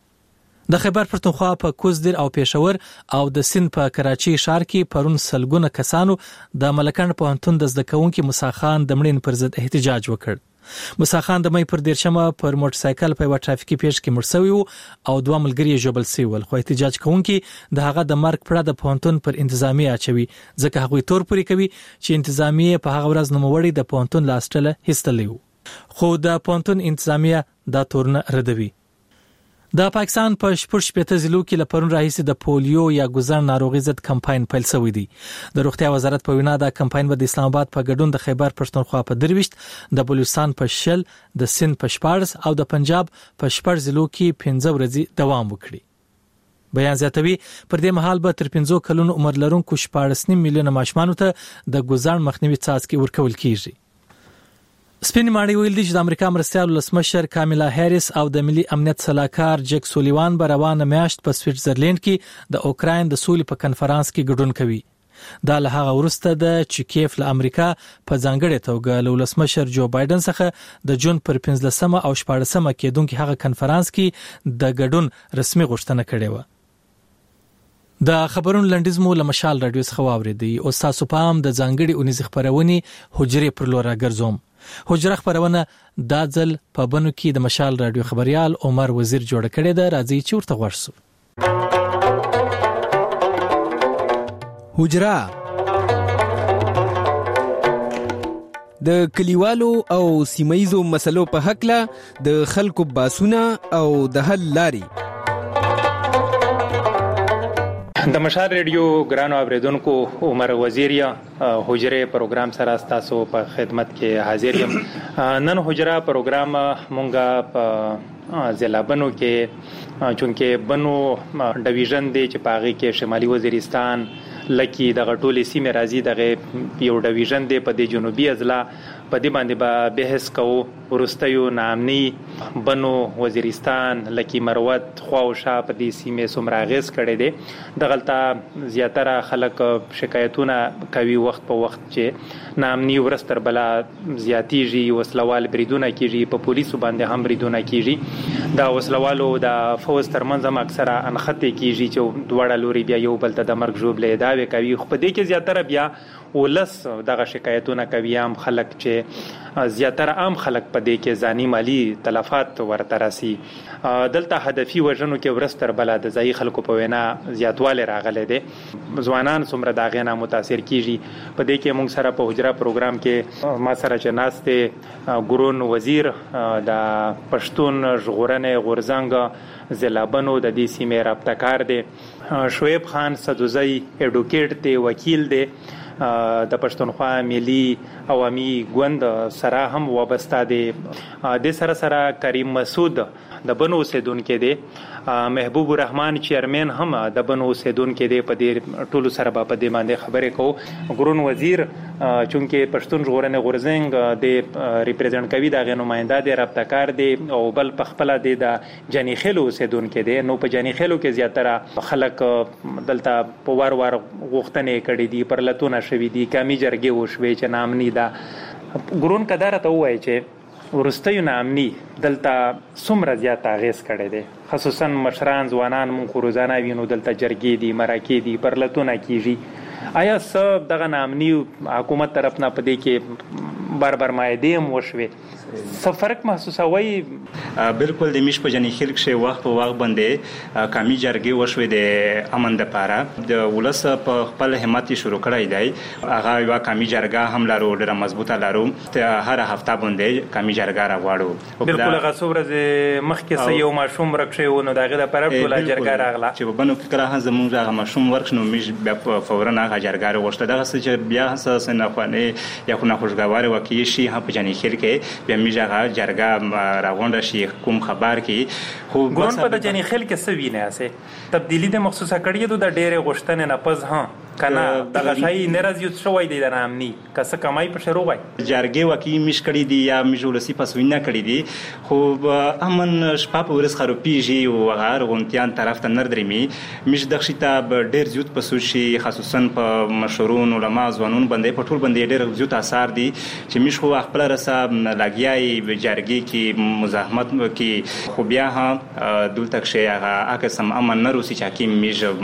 Speaker 1: د خیبر پښتونخوا په کوزدر او پېښور او د سند په کراچي ښار کې پرون سلګونه کسانو د ملکان پوهنتون د زده کوونکو موسی خان د مړین پر ضد احتجاج وکړ. موسی خان د مې پر دیرشمه پر موټر سایکل په یو ټرافیکي پیښ کې مړ شوی او دوه ملګری یې ژوبل شوي ول، خو احتجاج کوونکي د هغه د مرګ پړه د پوهنتون پر انتظامیه اچوي ځکه هغه تور پوری کوي چې انتظامیه په هغه ورځ نوموړي د پوهنتون لاستله هیڅتلی وو، خو د پوهنتون انتظامیه دا تورنه ردوي. د پاکستان په شپږ شپېته ضلعو کې لپاره راهیسې د پولیو یا ګوزن ناروغي ضد کمپاین پیل شوی دی. د روغتیا وزارت په وینا دا کمپاین به د اسلام آباد په ګډون د خیبر پښتونخوا په درويشت، د بلوچستان په شل، د سند په شپږ او د پنجاب په شپږ ضلعو کې پنځه ورځې دوام وکړي. بیان زیاتوي پر دې مهال به تر پنځه کلونو عمر لرونکو شپږ نیم میلیونه ماشومانو ته د ګوزن مخنیوي څاڅکي ورکول کیږي. سپین ماړی ویل دي چې د امریکا مرستیال ولسمشر کاملا هریس او د ملي امنیت صلاحکار جک سولیوان به روانه میاشت په سویټزرلند کې د اوکراین د سولې په کنفرانس کې ګډون کوي. دا له هغه وروسته د چې کیف له امریکا په ځانګړې توګه له ولسمشر جو بایدن څخه د جون پر پنځلسمه او شپاړسمه کېدونکي هغه کنفرانس کې د ګډون رسمي غوښتنه کړې و. د خبرونو لنډیز مو له مشال رادیو څخه واوریدي او تاسو پام د ځانګړي اونیز خبرونې حجرې پر لور راګرځوم. حجره خبرونه دا ځل په بنو کې د مشال رادیو خبريال عمر وزیر جوړ کړی دی. راځي چې ورته ورسو.
Speaker 24: حجره
Speaker 2: د کلیوالو او سیمایزو مسلو په حق له د خلکو باسونه او د حل لاري.
Speaker 3: د مشال ریډیو ګرانو اوریدونکو عمر وزیریا حجره پروګرام سره تاسو په خدمت کې حاضر یم. نن حجره پروګرام مونږه په ضلع بنو کې چونکه بنو ډیویژن دی چې پاغي کې شمالي وزیرستان لکه د غټولې سیمه راځي دغه یو ډیویژن دی په د جنوبي اضلاع په دې باندې به بحث کوو. ورستیو نامني بنو وزیرستان لکه مروت خو او شا په دې سیمه سمراغز کړي دي. دغلطه زیاتره خلک شکایتونه کوي وخت په وخت چې نامني ورستر بلا زیاتیږي، وسلوال بریدونه کیږي، په پولیسو باندې هم بریدونه کیږي. دا وسلوالو د فوز ترمنځ هم اکثره انخته کیږي چې دواړه لوري بیا یو بل ته د مرګ جوړبلې داوي کوي. خو په دې کې زیاتره بیا ولس دغه شکایتونه کوي، عام خلک چې زیاتره عام خلک په دې کې ځاني مالی تلفات ورته راسي. دلته هدفي وژنو کې ورستر بلا د ځای خلکو په وینا زیاتواله راغله دي. ځوانان څومره داغه نه متاثر کیږي. په دې کې موږ سره په حجره پروګرام کې ما سره چې ناشته ګورون وزیر د پښتون ژغورنې غورزنګ ضلع بنو د دې سیمې رابطه کار دی. شعیب خان صدوزی اډوکیټ دی، وکیل دی، د پښتونخوا ملي عوامي ګوند سره هم وابسته دی. د سره سره کریم مسعود د بنو اوسیدونکو دی، محبوب الرحمن چیرمن هم د بنو اوسیدونکو دی. په دې ټولو سره په دې باندې خبرې کوو. ګورون وزیر چونکه پښتون ژغورنې غورزنګ د ریپرزنټ کوي، د نماینده دی، رابطه کار دی، او بل په خپل دی د جنی خیلو اوسیدونکو دی. نو په جنی خیلو کې زیاتره خلک دلته په وار وار غوښتنې کړې دي، پر لتون شوی دي، کمی جرګې وشوي چې نامني دا. ګورون کدار ته وایي چې ورستیو نامني دلته څومره زیات اغیز کړی دی، خصوصا مشران ځوانان مونږ روزانه وینو دلته جرګې دي، مرکې دي، پر لتون کیږي. آیا څه دغه نامني حکومت طرف نه پدې کې بار بار مایدې هم وشوي، څه فرق محسوسوي؟
Speaker 4: بالکل د میش په جنې خلک شي وخت په وخت باندې کمی جرګې وشوي د امن د پاره د ولس په خپل همت شروع کړی دی. هغه یو کمی جرګه هم لارو ډېر مضبوطه لارو، هر هفته باندې کمی جرګه راغواړو.
Speaker 3: بالکل هغه څومره مخکې سې یو ماشوم ورکشي و نو دغه د پاره ټول جرګه راغله
Speaker 4: چې بنو کې کړه زموږ هغه ماشوم ورکشنو میش بیا فورا هغه جرګه وروسته دغه چې بیا اساس نه خوانه یا خو نه خوشګوار وکي شي هم په جنې خل کې بیا میجه جرګه راغونډه شي کوم خبر کې.
Speaker 3: خو ګون په جنې خل کې څه ویني اسه تبدیلی د مخصوصه کړی د ډېر غشتنه نه پز ها کنه دغه شای ناراض یو شوی دی د نامني کسه کمای په شروع وای
Speaker 4: جرګه وکي مش کړی دی یا مجولسی پسوینه کړی دی. خو امن شپه په ورس خروپیږي او هغه غونتيان طرف ته نر درمي مش دغشته ډېر زیات پسوشي، خصوصا په مشورون علما ځوانون باندې په ټول باندې ډېر زیات اثر دي چې مش خو خپل رسا لګیای جرګه کې مزاحمت کې خو بیا ها دلته شي هغه اکسم امن نروسی چې حکیم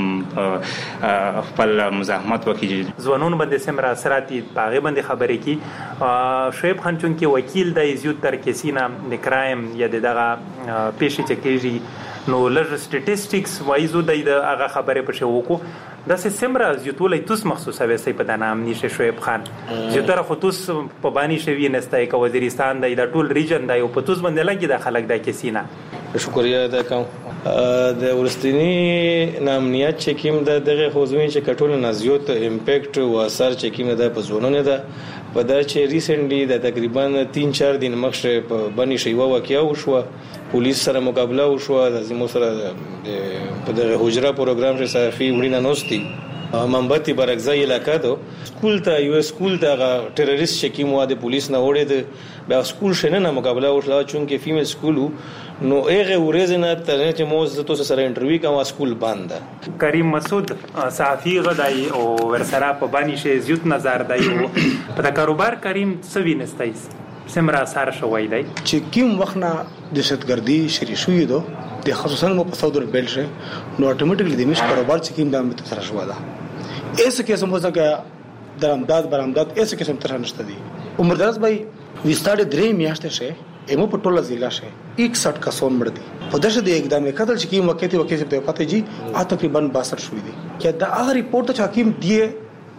Speaker 4: میج خپل مزاحمت وکړي.
Speaker 3: ځوانون باندې سمرا اثراتي باغې باندې خبرې کی. شعیب خان چون کې وکیل د ایزیوت تر کسینا د کرایم یا دغه پیښې چکیږي نو لږ سټټیسټکس وایزو د هغه خبرې په شو وکړو د سمرا زیاتولې توس مخصوصه وسې په د نام نشه شعیب خان زیاتره خطوس په بانی شوی نستای کو وزیرستان د ټول ریجن د یو پتوس باندې لګي د خلک د کسینا.
Speaker 24: شکریہ ادا کوم د ولستینی نامنیت چې کیم د دغه خوځوي چې کټول نزیوت امپیکټ او اثر چې کیم د پزونونه ده په دا چې ریسنټلی د تقریبا تین چار دن مخشه په بنی شیوا واقعیا وشو، پولیس سره مقابله وشو، د زمو سره په دغه حجره پروګرام چې صحافي وړینا نوستي منبتی برګځي علاقہ دو سکول ته یو سکول ته ټیرریست چې کیم واده پولیس نه وړي د بیا سکول شنه نه مقابله وشو چونکه فیمیل سکول نو هغه ورځ نه تر چې موږ تاسو سره انټرویو کوم سکول بند.
Speaker 3: کریم مسعود صحافي غدای او ورسره په باندې شي زیات نظر دی په کاروبار کریم سوي نستایس سمرا اثر شوی دی
Speaker 25: چې کوم وخت نه دهشتګردي شری شوې دو د خصوصا مو په سعودي بیل شه نو اتوماتیکلی د مش کاروبار چې کوم د امت سره شو ده ایسه کې سمو ځکه درامداد برامداد ایسه کې سم تر نشته دي. عمر دراز بھائی وستاړي درې میاشتې شه ایمو په ټوله ضلع شه اکسठ کسان مړ دي په دغه د اقدام قتل چې کوم وخت وکړي چې په پته جی ا تقریبا باسठ شوې دي چې دا هغه ریپورت چې حکیم دی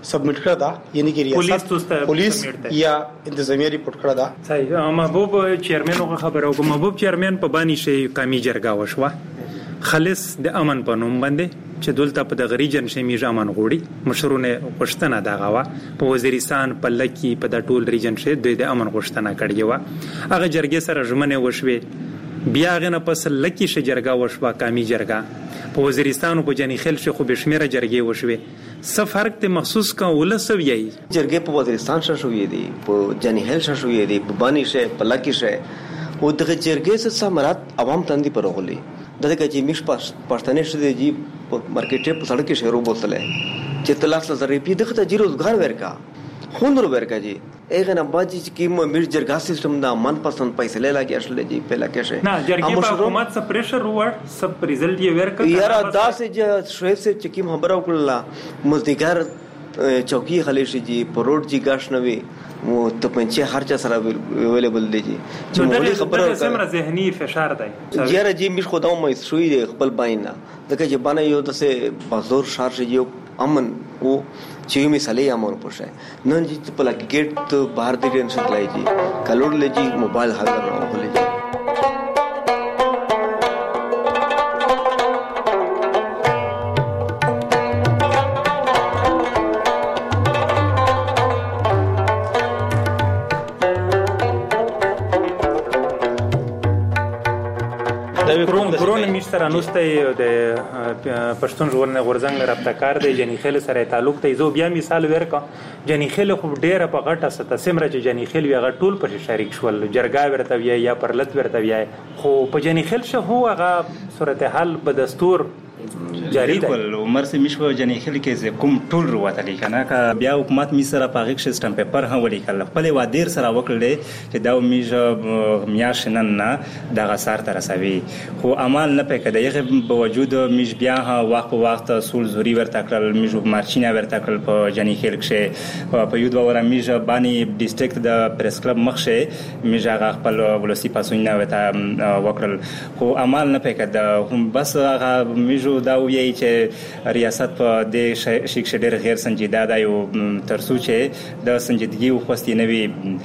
Speaker 25: سبمیټ کړه دا یعنی کې ریاست پولیس یا انتظامیه ریپورت کړه دا.
Speaker 3: صحیح. محبوب چیرمن او خبرو کوم محبوب چیرمن په باندې شي قومي جرګه وشوه خالص د امن په نوم باندې چې دلته په دغه ریجن شي میژ امن غوړي مشرونه غوښتنه دغه وا په وزیرستان په لکی په د ټول ریجن شي د امن غوښتنه کړی و. هغه جرګې سره ژمنه وشوي بیا غنه پس لکی ش جرګه وشوه قومي جرګه په وزیرستان او په جنی خل شي خو بشمیره جرګې وشوي. څه فرق ته مخصوص کا ولسوي
Speaker 5: جرګې په وزیرستان شوې دي په جنی خل شوې دي په بانی شه په لکی شه او دغه جرګې څخه مراد عوام تندې پر غولي دغه چې مش پښتنې شته دي په مارکیټ په سړک کې شهرو بوتله چې تلاش لزرې پی دغه ته روزګار ورکا خونر ورکا جی اغه نه باجی چې مو میر جرګه سیستم دا من پسند پیسې لګي اصل جی په لکه شه
Speaker 3: نه جرګې په حکومت څخه پریشر ور سب رزلټ یې ورکا
Speaker 5: یاره داسې چې شوي سه چې کیم خبره وکړه مزدګار چوکي خلیشي جی پروت جی گاش نوي مو ته پنځه هرچا سره اویلیبل دي چې مولي خبره
Speaker 3: وکړه سمره ذهني فشار دی
Speaker 5: یاره جی مش خداو مې شوي دی خپل باینه دغه چې باندې یو دسه بازور شار شي یو امن او چې می سلې امر پوښه نن چې په لکه ګیټ ته بهر دی ټینشن لای جی کلوړ لږی موبایل حاضر نه ولې
Speaker 3: ګرون مشتر انوسته د پښتون ژغورنې غورځنګ رابطه کار دی جنی خل سره تعلق دی. زه بیا مثال ورکا جنی خل خو ډیره په غټه سته سمره چې جنی خل وی غټ ټول په شریک شول جرګه ورته وی یا پرلط ورته وی خو په جنی خل شه هو هغه صورتحال په دستور جاری ده.
Speaker 4: بالکل عمر سه مشو جنی خل کې کوم ټول وروته کنه کا بیا حکومت می سره پاغیک سیستم پیپر هم ولیکل خپل و دیر سره وکړل چې دا میج میاشنن نه دغه سار تر رسوي خو عمل نه پکې دغه باوجود میج بیا ها وخت په وخت سول زوري ورته کړل میج مارچینه ورته کړل په جنی خل کې په یو دوه میج باندې ډیسټریکټ د پریس کلب مخشه میج هغه خپل ولسی پاسونه وته وکړل خو عمل نه پکې د هم بس هغه میج دا وی چې ریاست په د شیک شډر غیر سنجیده دا یو ترڅو چې د سنجیدګي او خوستي نوي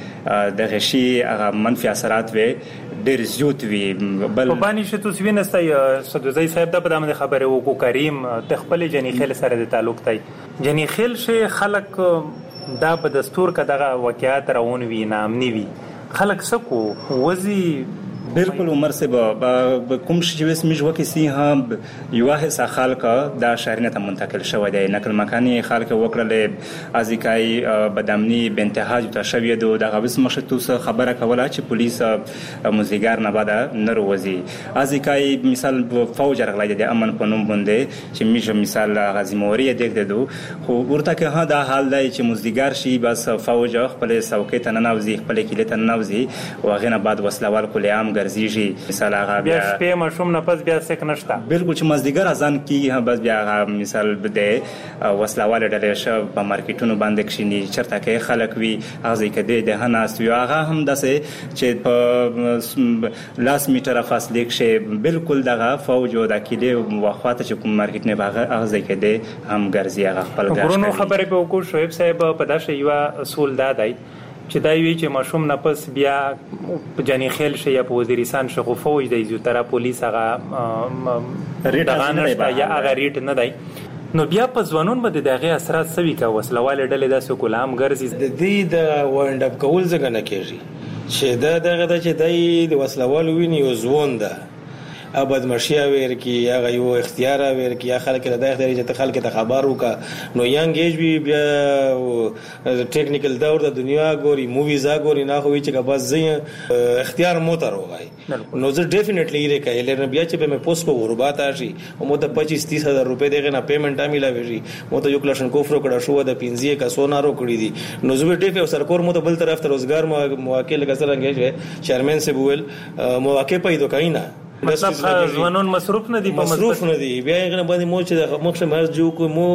Speaker 4: د غشي هغه منفي اثرات وي ډیر زیات وي
Speaker 3: بل په باندې شته سوینستای سدوزای صاحب د په دامه خبره وکړو کریم تخپل جنی خل سره د تعلق دی جنی خل شي خلک دا په دستور کداغه واقعیت راون وی نامنی وی خلک سکو وزي
Speaker 4: بالکل عمر سے با کوم شي وس مش وکسي هم یو حصہ خلک دا شهرینه ته منتقل شوی دی نقل مکانی خلک وکړل ازیکای بدامنی بنتهاج ته شوی دو د غوس مشتو خبره کوله چې پولیس مزګار نه بعد نروزي ازیکای مثال فوج رغلای د امن په نوم باندې چې میش مثال غازی موري دغه دو خو ورته که ها دا حال دی چې مزګار شي بس فوج خپل سوکې ته نه نوځي خپل کله ته نوځي او غنه بعد وسلوال کلیام ګرځيږي مثال هغه
Speaker 3: بیا شپه مشوم نه پس بیا سک نشته
Speaker 4: بالکل چې مزدګر اذان کیږي بس بیا هغه مثال بده وسلواله ډلې شو په مارکیټونو باندې کښینی چرته کې خلک وی هغه کې د هناس یو هغه هم داسې چې په لاس میټر فاصله کې بالکل دغه فوج او د کلی وخواته چې کوم مارکیټ نه هغه هغه کې د هم ګرځي هغه خپل
Speaker 3: ګورنو خبره په وکړ شعیب صاحب په داسې یو اصول دادای چې دا وی چې مشوم نه پس بیا په جنی خیل شي یا په وزیرستان شغو فوج د یو طرف پولیس هغه ریټ یا هغه ریټ نه دی نو بیا په ځوانون باندې دغه اثرات سوي کا وسلواله ډلې د سکولام ګرځي
Speaker 24: د دې د وایند اپ کول څنګه نه کیږي چې دا دغه د چې د وسلوالو ویني او ځوان ده ابد مشیا ویر کی هغه یو اختیار ویر کی خلک له دغه درجه ته خلک ته خبر وکا نو یانګ ایج بی بیا ټیکنیکل دور د دنیا ګوري موویز ګوري نه خو چې بس زه اختیار موتر وای نو زه ډیفینیټلی ری کای لرنه بیا چې به مې پوسټ کو وربات اشي او مو ته پچیس تیس هزار روپے دغه نه پیمنٹ امیلا ویږي مو ته یو کلشن کوفرو کړه شو د پنځه کا سونارو کړی دي نو زه ډیفینیټ سرکور مو ته بل طرف ته روزګار مواقع لګا سره انګیج چیرمن سے بوول مواقع پیدا کاینا
Speaker 3: مطلب ځوانون مصروف نه دي په
Speaker 24: مصروف نه دي بیا غن باندې مو چې مخشه مرز جو کو مو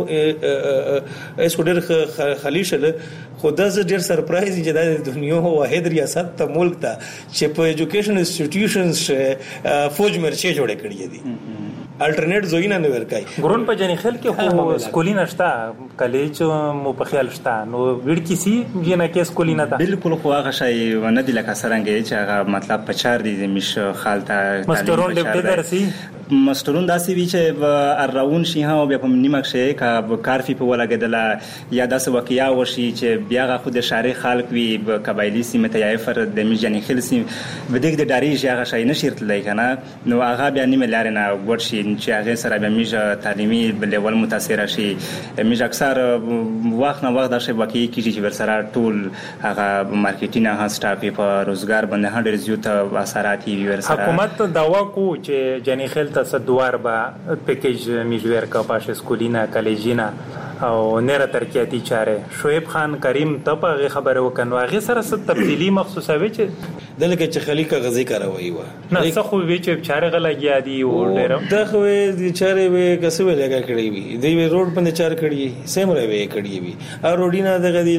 Speaker 24: اس کو ډېر خلیشل خدا زه ډېر سرپرایز چې د دنیا واحد ریاست ته ملک ته چې په ایجوکیشن انسټیټیوشنز فوج مرچه جوړه کړی دي الټرنیټ زوینه نه ورکای
Speaker 3: ګرون په جنې خل کې خو سکولي نشتا کالج مو په خیال شتا نو وړکی سي جنا کې سکولي نه تا
Speaker 4: بالکل خو هغه شی ونه د لکه سرنګ چې هغه مطلب په چار دي مش خالته
Speaker 3: مسترون ډیپټي درسي
Speaker 4: مسترون داسې وی چې راون شي ها بیا په نیمک شي کا کارفي په ولګدل یا داسې واقعیا وشي چې بیا غو د شاري خلک وی قبایلی سیمه ته یې فر د می جنې خل سیم بدګ د داریج هغه شی نشیرت لای کنه نو هغه بیا نیمه لار نه ګډ شي چې هغه سره به میجه تعلیمي بلول متاثر شي میجه اکثر وخت نه وخت د شی واقعي کیږي چې ورسره ټول هغه مارکیټینګ ها سټاف په روزګار باندې هډر زیات اثرات وي ورسره
Speaker 3: حکومت داوا کو چې جنې خل ته دوار با پیکیج میجویر کا پاش سکولینا کالجینا او نره ترکیاتی چاره شعیب خان کریم ته په خبره وکنو هغه سره ست تبدیلی مخصوصه وی چې
Speaker 24: دلته چې خلیقه غزي کاروي و
Speaker 3: نه څه خو وی چې چاره غلګیا دي او ډېر
Speaker 24: دا خو د چاره وی کسو لګا کړی وی دی روډ باندې چار کړی سیم راوي کړی وی ا روډینا دغه دی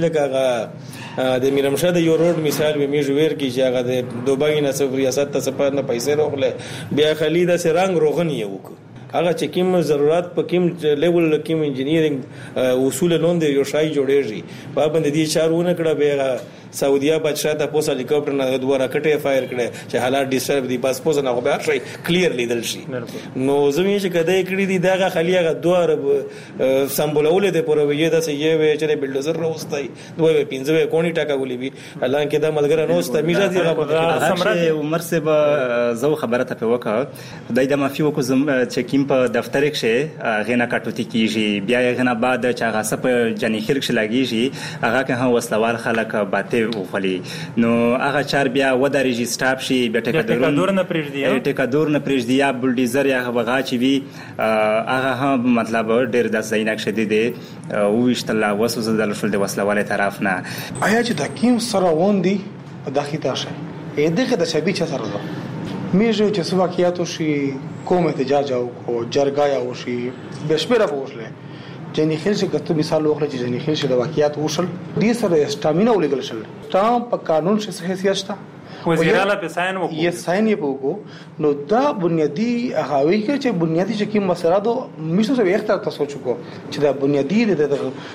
Speaker 24: لګا د میرمشه د یو روډ مثال به میجویر کی چې هغه د دوبای نه سفر ریاست ته سفر نه پیسې روغله بیا خلیدا سرنګ روغنی وک هغه چې کوم ضرورت په کوم لیول کوم انجینیرینګ اصول لوند یو شای جوړیږي په باندې دي چارونه کړه به سعودیا بادشاہ ته پوس هلیکاپټر نه دوه راکټه فایر کړي چې حالات ډیسټرب دي پاس پوس نه خو به شي کلیر لیدل شي نو زموږ چې کده کړي دي داغه خلیغه دوه رب سمبولول دي پرویه د سې وی چې بلډوزر راوستای دوه پنځه کونی ټاکا ولې وی الان کې دا ملګری نو ست میجا دي
Speaker 4: غو عمر سبا زو خبره ته وکړه دای د مافي وکړ چې کیم په دفتر کې غینا کټوتی کیږي بیا غینا بعد چې هغه سپ جنې خلک شلاګیږي هغه که هم وسلوال خلک باته وفلی نو هغه چار بیا ودارېږي سټاپ شي بیا
Speaker 3: ټیکادور نه پرېږدي
Speaker 4: ټیکادور نه پرېږدي یا بلډیزر یا هغه چې وی هغه هم مطلب ډېر د زینک شدید دی او وشتل وسوسه د لشل د وسلواله طرف نه
Speaker 25: آیا چې د کیم سره وندي په داخلي تاشه اې دغه د شبي چا سره ده میجو چې سوا کیاتو شي کوم احتجاج او جرګه او شي بشپره پوښله جنې خل چې کته مثال وکړه چې جنې خل چې د واقعیت وشل دې سره اسټامینا ولګل شل تام په قانون څخه حیثیت شته
Speaker 3: وزیر اعلی په ساين وکړو
Speaker 25: یې ساين یې وکړو نو دا بنیادی هغه کې چې بنیادی چې کوم مسله دو مشته څه وخت تاسو چوکو چې دا بنیادی د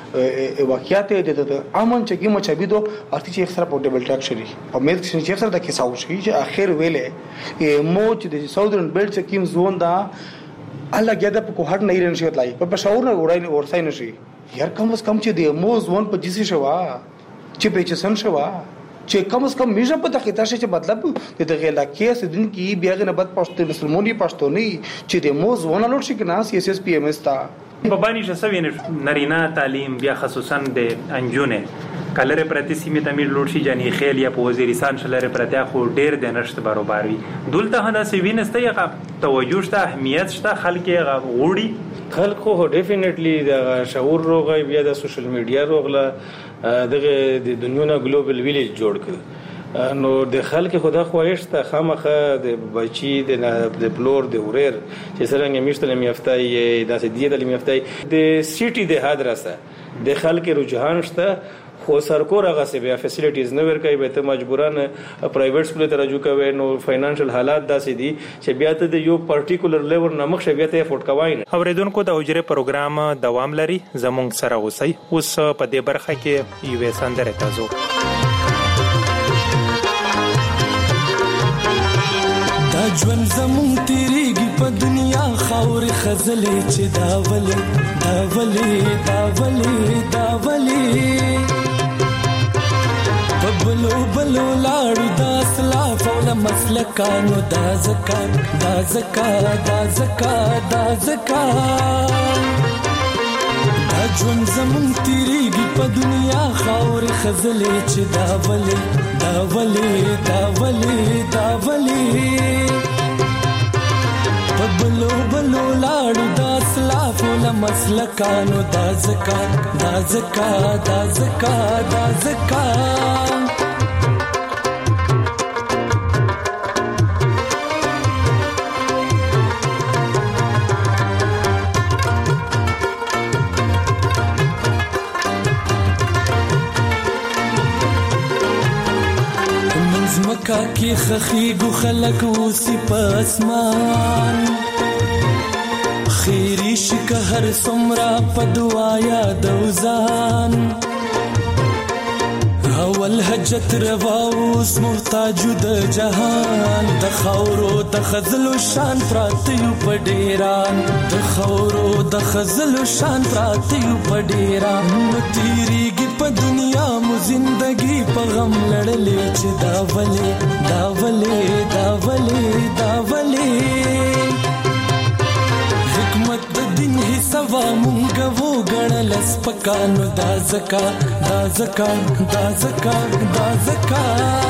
Speaker 25: واقعیت د امن چې کوم چې بيدو ارتي چې اکثر په ډبل ټاک شری په مې چې اکثر د کیساو شي چې اخر ویلې مو چې د ساوثرن بیلټ چې کوم زون دا الله ګدا په کوهټ نه رین شي وتلای په پښاور نه وړای ورسای نشي یار کم از کم چې د موز ون په جسي شوا چې په چسن شوا چې کم از کم میجه په دغه تاسو چې مطلب د غلا کیس دن کی بیا نه بد پښتو مسلمانۍ پښتو نه چې د موز ون لوټ شي کنه سی اس اس پی ام اس تا
Speaker 3: په باندې چې سوي نرینا تعلیم بیا خصوصا د انجونه کلره پرتی سیمه تعمیر لوټ شي جنې خیل یا په وزیرستان شلره پرتیا خو ډیر د نشته برابر وي دلته هدا سی وینسته یغه توجه شته اهمیت شته خلک یغه وړي
Speaker 24: خلک خو ډیفینیټلی د شعور روغي بیا د سوشل میډیا روغله دغه د دنیا ګلوبل ویلیج جوړ کړ نو د خلک خدا خواهش ته خامخه د بچی د د پلور د وریر چې څنګه میشتل میافتای د دې د میافتای د سیټي د حادثه د خلک رجحان شته خو سرکور هغه سی بیا فیسیلیټیز نه ورکوي به ته مجبوران پرایویټ سکول ته رجوع کوي نو فاینانشل حالات داسې دي چې بیا ته د یو پارټیکولر لیول نه مخ شوی ته افورد کوي نه
Speaker 3: اوریدونکو د اوجره پروګرام دوام لري زمونږ سره اوسئ اوس په دې برخه کې یو سندره تاسو
Speaker 6: دا ژوند زمون تیریږي په دنیا خاور خزلې چې دا ولې دا ولې دا ولې دا ولې بلو بلو لاړو دا اسلاف او د مسلکانو دا زکات دا زکات دا زکات دا زکات دا ژوند زمون تیریږي په دنیا خاور خزلې چې دا ولې دا ولې دا ولې دا ولې بلو بلو لاړو دا اسلاف او د مسلکانو دا زکات دا زکات دا زکات دا زکات مکا کی خخی گو خلق اوسی پا اسمان خیری شک هر سمرا پدوایا دوزان اول حجت رواوس محتاج د جهان د خاورو د خزلو شان پراتیو پډیران د خاورو د خزلو شان پراتیو پډیران تیریږي په دنیا مو زندگی په غم لړلې چې دا ولې دا ولې دا ولې دا ولې حکمت د دین حسابا مونږ وو غړل سپکانو دا زکا دا زکا دا زکا دا زکا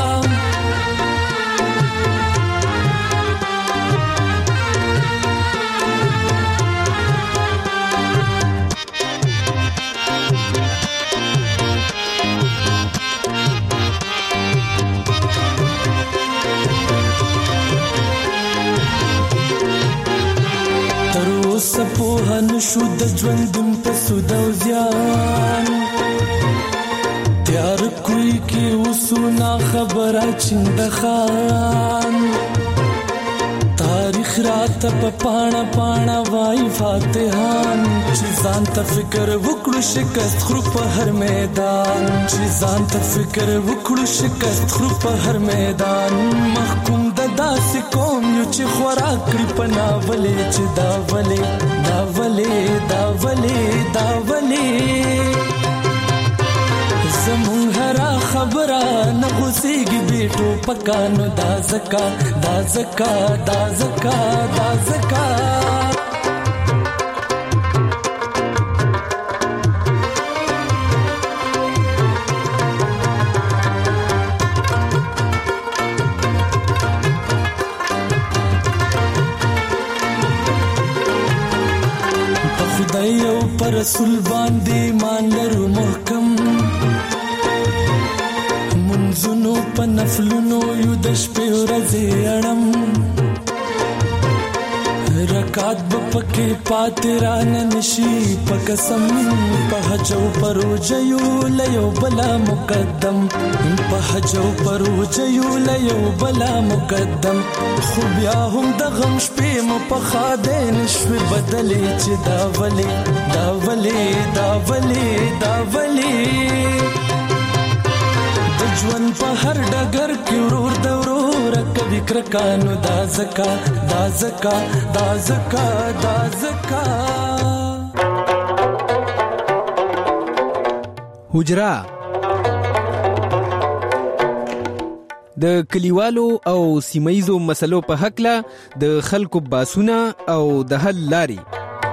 Speaker 6: سپوهن شو د ژوندم په سود او زیان تیار کوي کې وسونا خبره چند خان تاریخ رات په پاڼه پاڼه وای فاتحان چې ځان ته فکر وکړو شکست خرو په هر میدان چې ځان ته فکر وکړو شکست خرو په هر میدان محکوم د داسې قوم یو چې خوراک کړی په ناولې چې دا ولې دا ولې دا ولې دا ولې زمون هر خبره نه غوسېږي بیٹو پکانو دا زکا دا زکا دا زکا دا زکا خدای او پر رسول باندې مان لرو محکم منځونو په نفلونو یو د شپې ورځې اړم رکات به پکې پاتې رانه نشي په قسم په حج او پروژه یو لیو بلا مقدم په حج او پروژه یو لیو بلا مقدم خو بیا هم د غم شپې مو په خاده نشوي بدلې چې دا ولې دا ولې دا ولې دا ولې د ژوند په هر ډګر کې ورور د ورور کبي کرکانو دا زکا دا زکا دا زکا دا زکا
Speaker 2: حجرا د کلیوالو او سیمایزو مسلو په حق له د خلکو باسونه او د حل لاري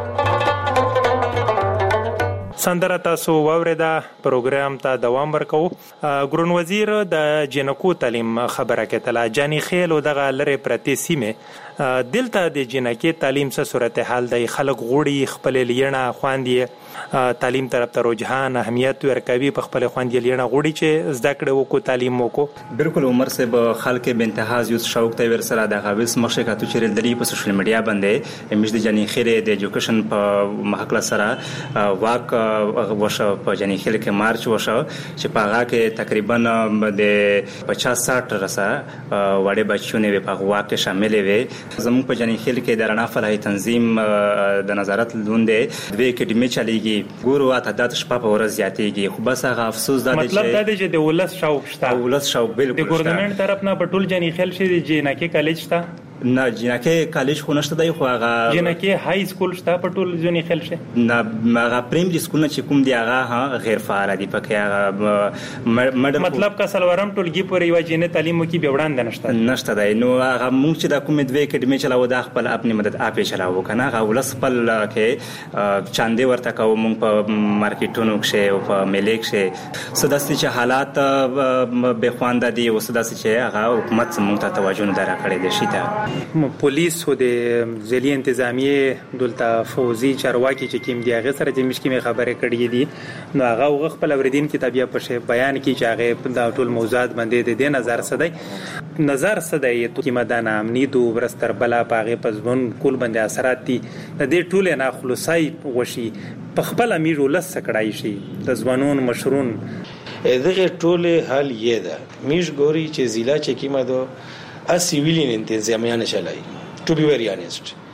Speaker 3: سندره تاسو واوریدا پروګرام ته دوام ورکو ګرون وزیر د جنکو تعلیم خبره کتله جانی خیل او دغه لری پرتی سیمه دلته د جنکی تعلیم سره صورتحال د خلک غوړي خپل لینا خواندې تعلیم طرف ته رجحان اهمیت ورکوي په خپل خواندې لینا غوړي چې زده کړو کو تعلیم وکړو
Speaker 4: بالکل عمر سے به خلک به انتهاز یو شوق ته ور سره د غوښ مخه کاتو چې د په سوشل میډیا باندې مش د جانی خیل د ایجوکیشن په محکله سره واک وشو په جانی خیل کې مارچ وشو چې په هغه کې تقریبا د پچاس ساټ رسا وړې بچونه په واک کې شامل وي زموږ په جانی خیل کې د رڼا فلاحي تنظیم د نظارت لوندې د اکیډمي چلیږي ګورو تعداد شپه په ورځ زیاتېږي خو بس هغه افسوس ده
Speaker 3: مطلب دا دی چې د ولس شوق شته
Speaker 4: ولس شوق بالکل
Speaker 3: د ګورنمنت طرف نه په ټول جانی خیل شي د جنکی کالج شته
Speaker 4: نه جنکی کالج خو نشته دی خو هغه
Speaker 3: جنکی های سکول شته په ټول جنی خیل شي
Speaker 4: نه هغه پرایمري سکول نه چې کوم دی هغه غیر فعال دي پکې هغه
Speaker 3: مطلب کا سلورم ټولګي پورې یو جنې تعلیم کې به وړاندې نشته
Speaker 4: نشته دی نو هغه موږ چې د کوم دوی اکیډمي چلاو د خپل خپل مدد اپې چلاو کنه هغه ولس خپل کې چاندې ورته کوو موږ په مارکیټونو کې او په میلې کې سداسي چې حالات به خوانده دي او سداسي چې هغه حکومت موږ ته توجه نه درکړي دي شي
Speaker 3: پولیس و د ځلی انتظامیه دلته فوزي چارواکي چې کیم دی هغه سره چې مشکې خبره کړې دي نو هغه خپل اوریدین کتابیا په بیان کې چې هغه د ټول موضوعات باندې د نظر سدای نظر سدای ته مدان امنی دو ورستر بلا پاغه پزون کول باندې اثرات دي د دې ټول نه خلاصای وشي په خپل امیر ولس سکړای شي د ځوانون مشرون
Speaker 24: دغه ټول حل یې ده میش ګوري چې ضلع چې کیمه دو as civilian انتظامیه نشلای to be very honest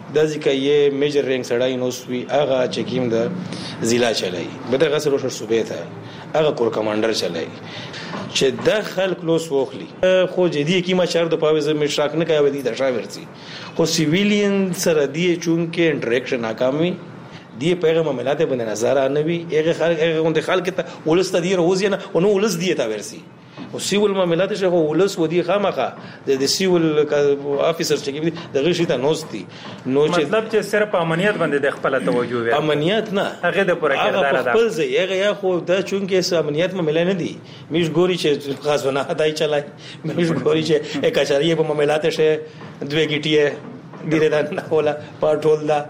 Speaker 24: د ځکه یې میجر رینګ سړی نو سوي هغه چې کیم د ضلع چلای بده غسر وشر صوبې ته هغه کور کمانډر چلای چې د خلک لوس وخلی خو جدي کیما چار د پاوې زمي شاک نه کوي دي د شاورسي خو سیویلین سره دی چون کې انټریکشن ناکامي دی پیغام عملات باندې نظر نه وي هغه خلک هغه خلک ته ولست دی روز نه او نو ولست دی تا ورسي او سیول معاملات شغه ولس ودی خامخه د سیول افیسر چې د غشي ته نوستي نو چې
Speaker 3: مطلب چې صرف امنیت باندې د خپل توجه وي
Speaker 24: امنیت نه
Speaker 3: هغه د پوره کردار ده
Speaker 24: خپل ځای هغه یا خو دا چونکه امنیت معاملې نه دي میش ګوري چې غازونه هداي چلای میش ګوري چې اکاچاری په معاملات شه دوه گیټیه ډیره دا نه ولا پټول دا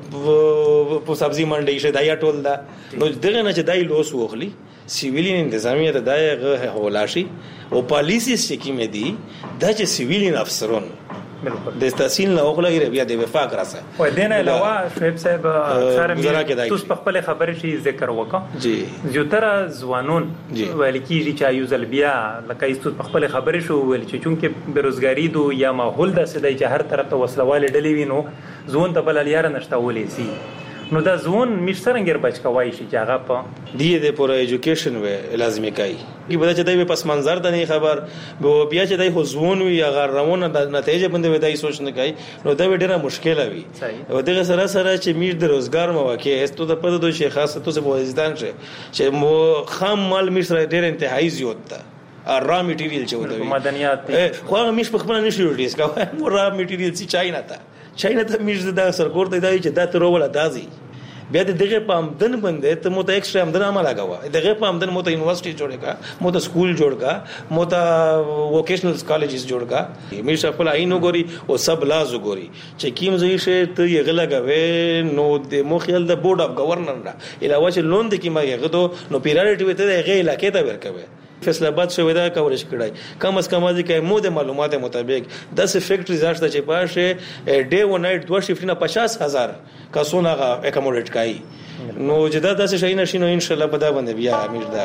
Speaker 24: په سبزی منډي شه دایا ټول دا نو دغه نه چې دای لوس وخلی سیویلین انتظامیه ته دغه حوالاشي او پالیسیس چې کیمه دي دا چې سیویلین افسرون
Speaker 3: بالکل
Speaker 24: د تحصیل نه اوغله غیر بیا د وفاق راسه
Speaker 3: و دینه علاوه شعیب صاحب سره تاسو په خپل خبرې شي ذکر وکړه
Speaker 24: جی
Speaker 3: زیاتره ځوانون ویل کیږي چې یو ځل بیا لکه ایستو په خپل خبرې شو ویل چې چونکه بیروزګاری دو یا ماحول د سدای چې هر طرف ته وسلواله ډلې وینو ځوان ته بل لیار نشته ولې سي نو دا ځوان مشترنګر بچ کوي شي چې هغه په
Speaker 24: دی د پوره ایجوکیشن و لازمي کوي کی بده چې دای په پس منظر ته نه خبر به بیا چې دای حضون وي هغه روانه د نتیجه باندې ودای سوچ نه کوي نو دا ډیره مشکله وي او دغه سره سره چې میر د روزګار مواقع استو د پد دوه شي خاصه تو څه بوزیدان شي چې مو خام مال میر سره ډیر انتهایی زیات ده را میټیریل چې وته
Speaker 3: مدنیات
Speaker 24: خو مش په خپل نشي ورډیس کا مو را میټیریل چې چاینا ته چاینا ته مش د سرکور ته دی چې دا تر ولا دازي بیا دغه په آمدن باندې ته مو ته ایکسترا آمدن عمل لگاوا دغه په آمدن مو ته یونیورسيټي جوړه کا مو ته سکول جوړ کا مو ته ووکیشنل کالجز جوړ کا همیشه خپل عینو ګوري او سب لازو ګوري چې کیم زوی شه ته یې غلګوي نو د مو خیال د بورډ اف گورنر نه علاوه چې لون د کیما یې غدو نو پیرالټي وته دغه علاقې ته ورکوي فیصله باد شوې ده کول شي کړای کم از کم ځکه مو د معلوماتو مطابق دس فیکټری زاشته چې پاشه ډے و نایټ دوه شیفټونه پچاس هزار کسونه اکوموډیټ کای نو جدا داسې شي نه شینو ان شاء الله په دا باندې بیا امیر ده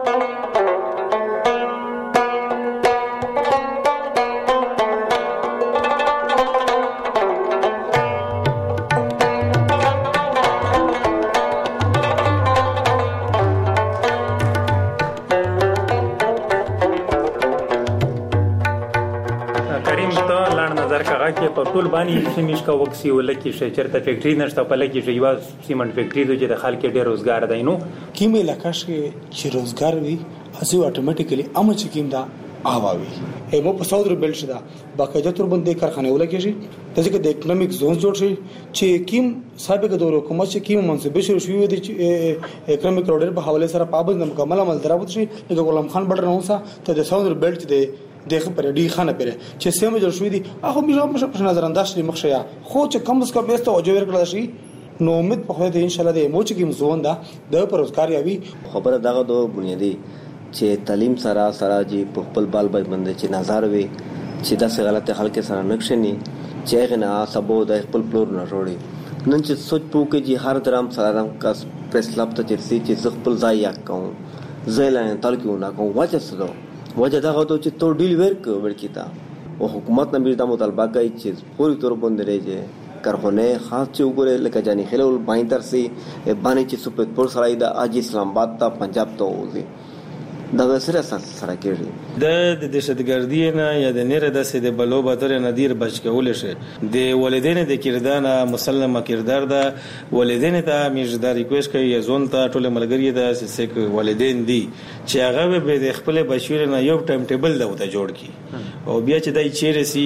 Speaker 3: په ټول باندې سیمش کا وکسي ولکه شي چرته فیکټری نشته په لکه شي یو سیمنټ فیکټری د خلک ډېر روزګار دی نو
Speaker 25: کیمه علاقه چې روزګار وي اسی اتوماتیکلی امه چې کیم دا آواوي همو په ساوث بیلټ شدا باقاعده تر باندې کارخانه ولکه شي دغه د اکونومیک زون جوړ شي چې کیم سابقه دور حکومت چې کیم منصب شروع شوی دی چې اکونومیک روډر په حواله سره پابند مکمل عمل دراوت شي لکه غلام خان بډر نو سا ته د ساوث بیلټ دی دغه پر ډی خانه پره چې سیمه جوړ شوې دي هغه میرا په نظر انداز لري مخشیا خو چې کم اس کم بیسته او جوړ کړل شي نو امید په خو دې ان شاء الله د موچ کې مزون دا د پروزګار یوي
Speaker 5: خبره دغه دو بنیادی چې تعلیم سره سره جی په خپل بال باندې چې نظر وي چې دا څه غلطه خلک سره نقشني چې غنا سبو د خپل پلور نه جوړي نن چې سوچ پوکې جی هر درام سره کا پریس لاب ته چې خپل ځای یا کوم زیلان تلکو نه کوم وجه څه وجه دا غوډو چې تو ډیل ورک ورکیتا او حکومت نه بیرته مطالبه کوي چې پوری تور باندې راځي کارخونه خاص چې وګوره لکه جاني خلول باندې سي باندې چې سپت پور سړای د اج اسلام آباد ته پنجاب ته وځي دا سره سره کېږي
Speaker 24: د دهشتګردي نه یا د نیر د سید بلو باتر نادر بچ کول شي د والدین د کردانه مسلمه کردار ده والدین ته میجدار ریکوست کوي زون ته ټول ملګری د سیک والدین دي چې هغه به د خپل بچو نه یو ټایم ټیبل دا وته جوړ کی او بیا چې دای چیرې سي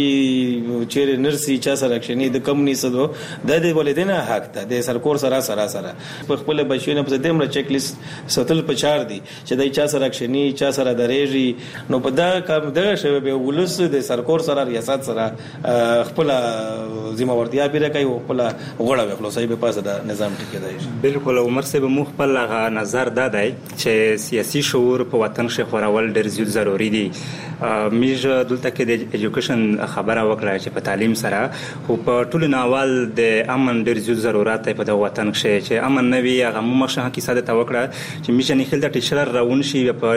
Speaker 24: چیرې نرسي چا سره کښنی د کم نه سدو د والدین حق ته د سرکور سره سره سره خپل بچو نه په دې مر چیک لیست ستل پچار دي چې دای چا سره کښنی چا سره درېږي نو په دا کار دغه شوی به ولس د سرکور سره ریاست سره خپل ذمہ وارتیا پیره کوي خپل غوړه وکړو صحیح په پاسه د نظام ټکی دی
Speaker 4: بالکل عمر صاحب مو خپل نظر دا دی چې سیاسي شعور په وطن کې خورول ډېر زیات ضروری دی میج دلته کې د ایجوکیشن خبره وکړه چې په تعلیم سره خو په ټول ناوال د امن ډېر زیات ضرورت په د وطن کې چې امن نوي هغه مو مخه کې ساده تا وکړه چې میش نه خل د ټیشر راون شي په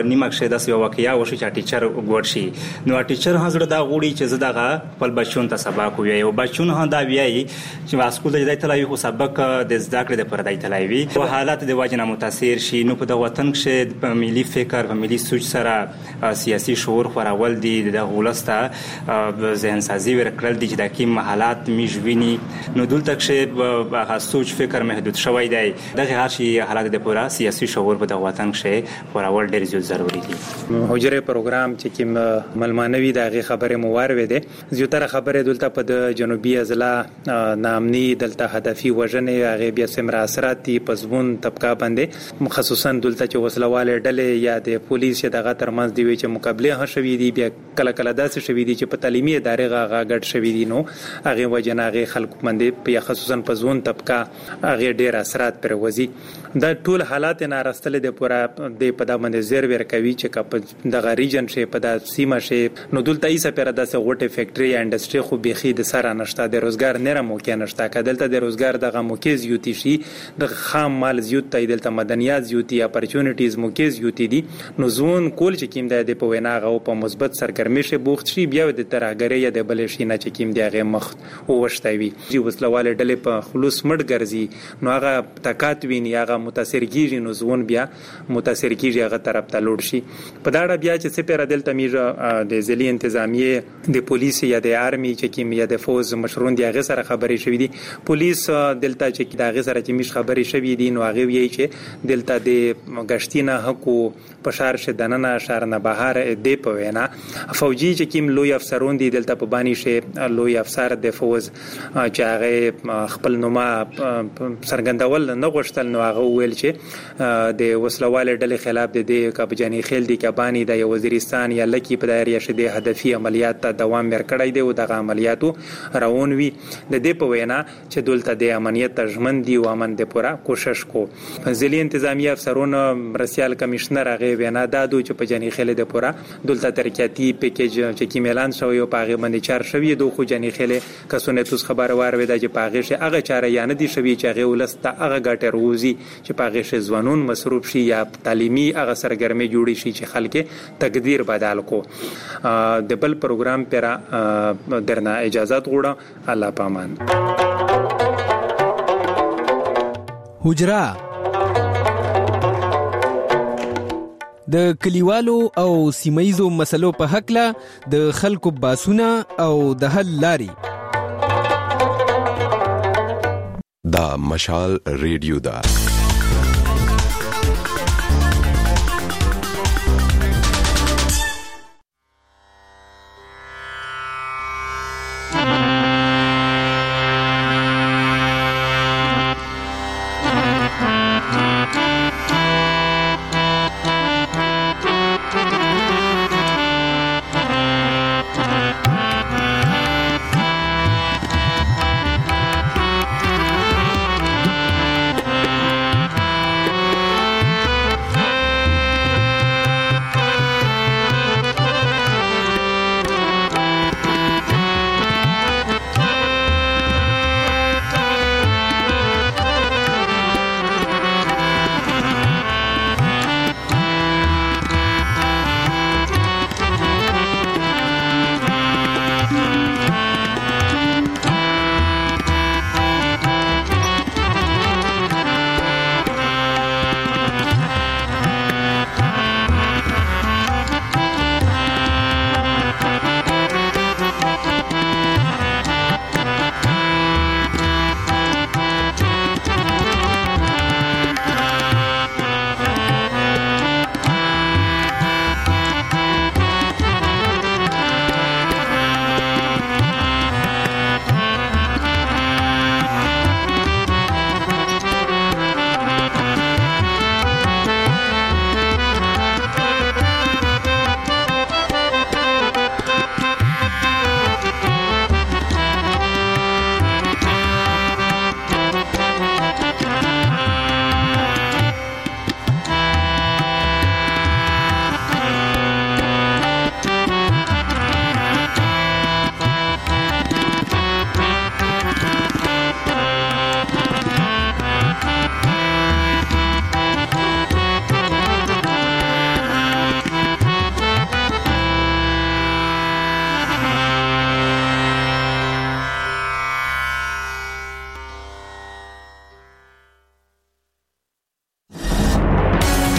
Speaker 4: نیمه کې داسې یو واقعیا وشو چې ټیچر ګوډ شي نو ټیچر هغه دا غوړي چې زه دغه خپل بچون ته سبق وایي او بچون هم دا وایي چې واسکول د دې تلای خو سبق د زده کړې د پر دای تلای وي او حالات د واجنه متاثر شي نو په د وطن کې په ملي فکر په ملي سوچ سره سیاسي شعور خورول دي د غولسته ذهن سازي ورکړل دي چې د کوم حالات میژویني نو دلته کې هغه سوچ فکر محدود شوی دی دغه هر شي حالات د پورا سیاسي شعور په د وطن کې خورول ډیر زیات ضروری دي
Speaker 3: حجره پروګرام چې کوم ملمانوي دغه خبره مو واروي زیاتره خبره دلته په د جنوبي اضلاع نامني دلته هدفي وژنې هغه بیا سمرا اثراتي پزبون طبقه باندې مخصوصا دلته چې وسلواله ډلې یا د پولیس دغه ترمنځ دی چې مقابله هم شوې دي بیا کله کله داسې شوې دي چې په تعلیمي ادارې غا غټ شوې دي نو هغه وجناغه خلکو باندې په خصوصا پزون طبقه هغه ډیر اثرات پر وځي دا ټول حالات نه راستل د پورا د پدا باندې زیر ور کوي چې کپ د غریجن شي په د سیمه شي نو دلته ایسه پر داسه غټه فیکټری یا انډستری خو بيخي د سره نشته د روزګار نه موقع نشته کدلته د روزګار دغه موقع زیوتی شي د خام مال زیوت ته دلته مدنیات زیوتی اپورچونټیز موقع زیوتی دي نو زون کول چې کیم د په وینا غو په مثبت سرګرمي شي بوخت شي بیا د ترهګری یا د بل شي نه چې کیم دیغه مخ وشتوي چې وسلواله ډلې په خلوص مړ ګرځي نو هغه تکات ویني هغه متاثر کیږي نو زون بیا متاثر کیږي هغه طرف ته لوړ شي په دا اړه بیا چې سپیره دلته میږه د ځلي انتظامیه د پولیس یا د آرمي چې کیم یا د فوز مشرون دی هغه سره خبرې شوې دي پولیس دلته چې دا هغه سره چې مش خبرې شوې دي نو هغه وی چې دلته د غشتینه حقو په شهر شدننه شهر نه بهر دی په وینا فوجي چې کیم لوی افسرون دي دلته په بانی شي لوی افسر د فوز چې هغه خپل نوما سرګندول نه غوښتل نو هغه ویل چې د وسلواله ډلې خلاف د دې کابجانی خیل دي کبانی د وزیرستان یا لکی په دایره شده هدفي عملیات ته دوام ورکړی دی او د عملیاتو روان وي د دې په وینا چې دلته د امنیت ترجمن دی او امن د پورا کوشش کو ځلي انتظامی افسرون مرسیال کمشنر هغه وینا دادو چې په جنی خیل د پورا دلته ترکیاتی پیکیج چې کی اعلان شوی او پاغه باندې چار شوی دو خو جنی خیل کسونه توس خبر واره د چې پاغه شي هغه چاره یا نه دی شوی چې هغه ولسته هغه ګټه روزي چې پاغه شي ځوانون مصروف شي یا تعلیمي هغه سرګرمي جوړی شي چې خلک تقدیر بدل کو د بل پروګرام پر درنه اجازه غوړه الله پامان
Speaker 2: حجرا د کلیوالو او سیمایزو مسلو په حق له د خلکو باسونه او د حل لاري
Speaker 7: دا مشال ریډیو دا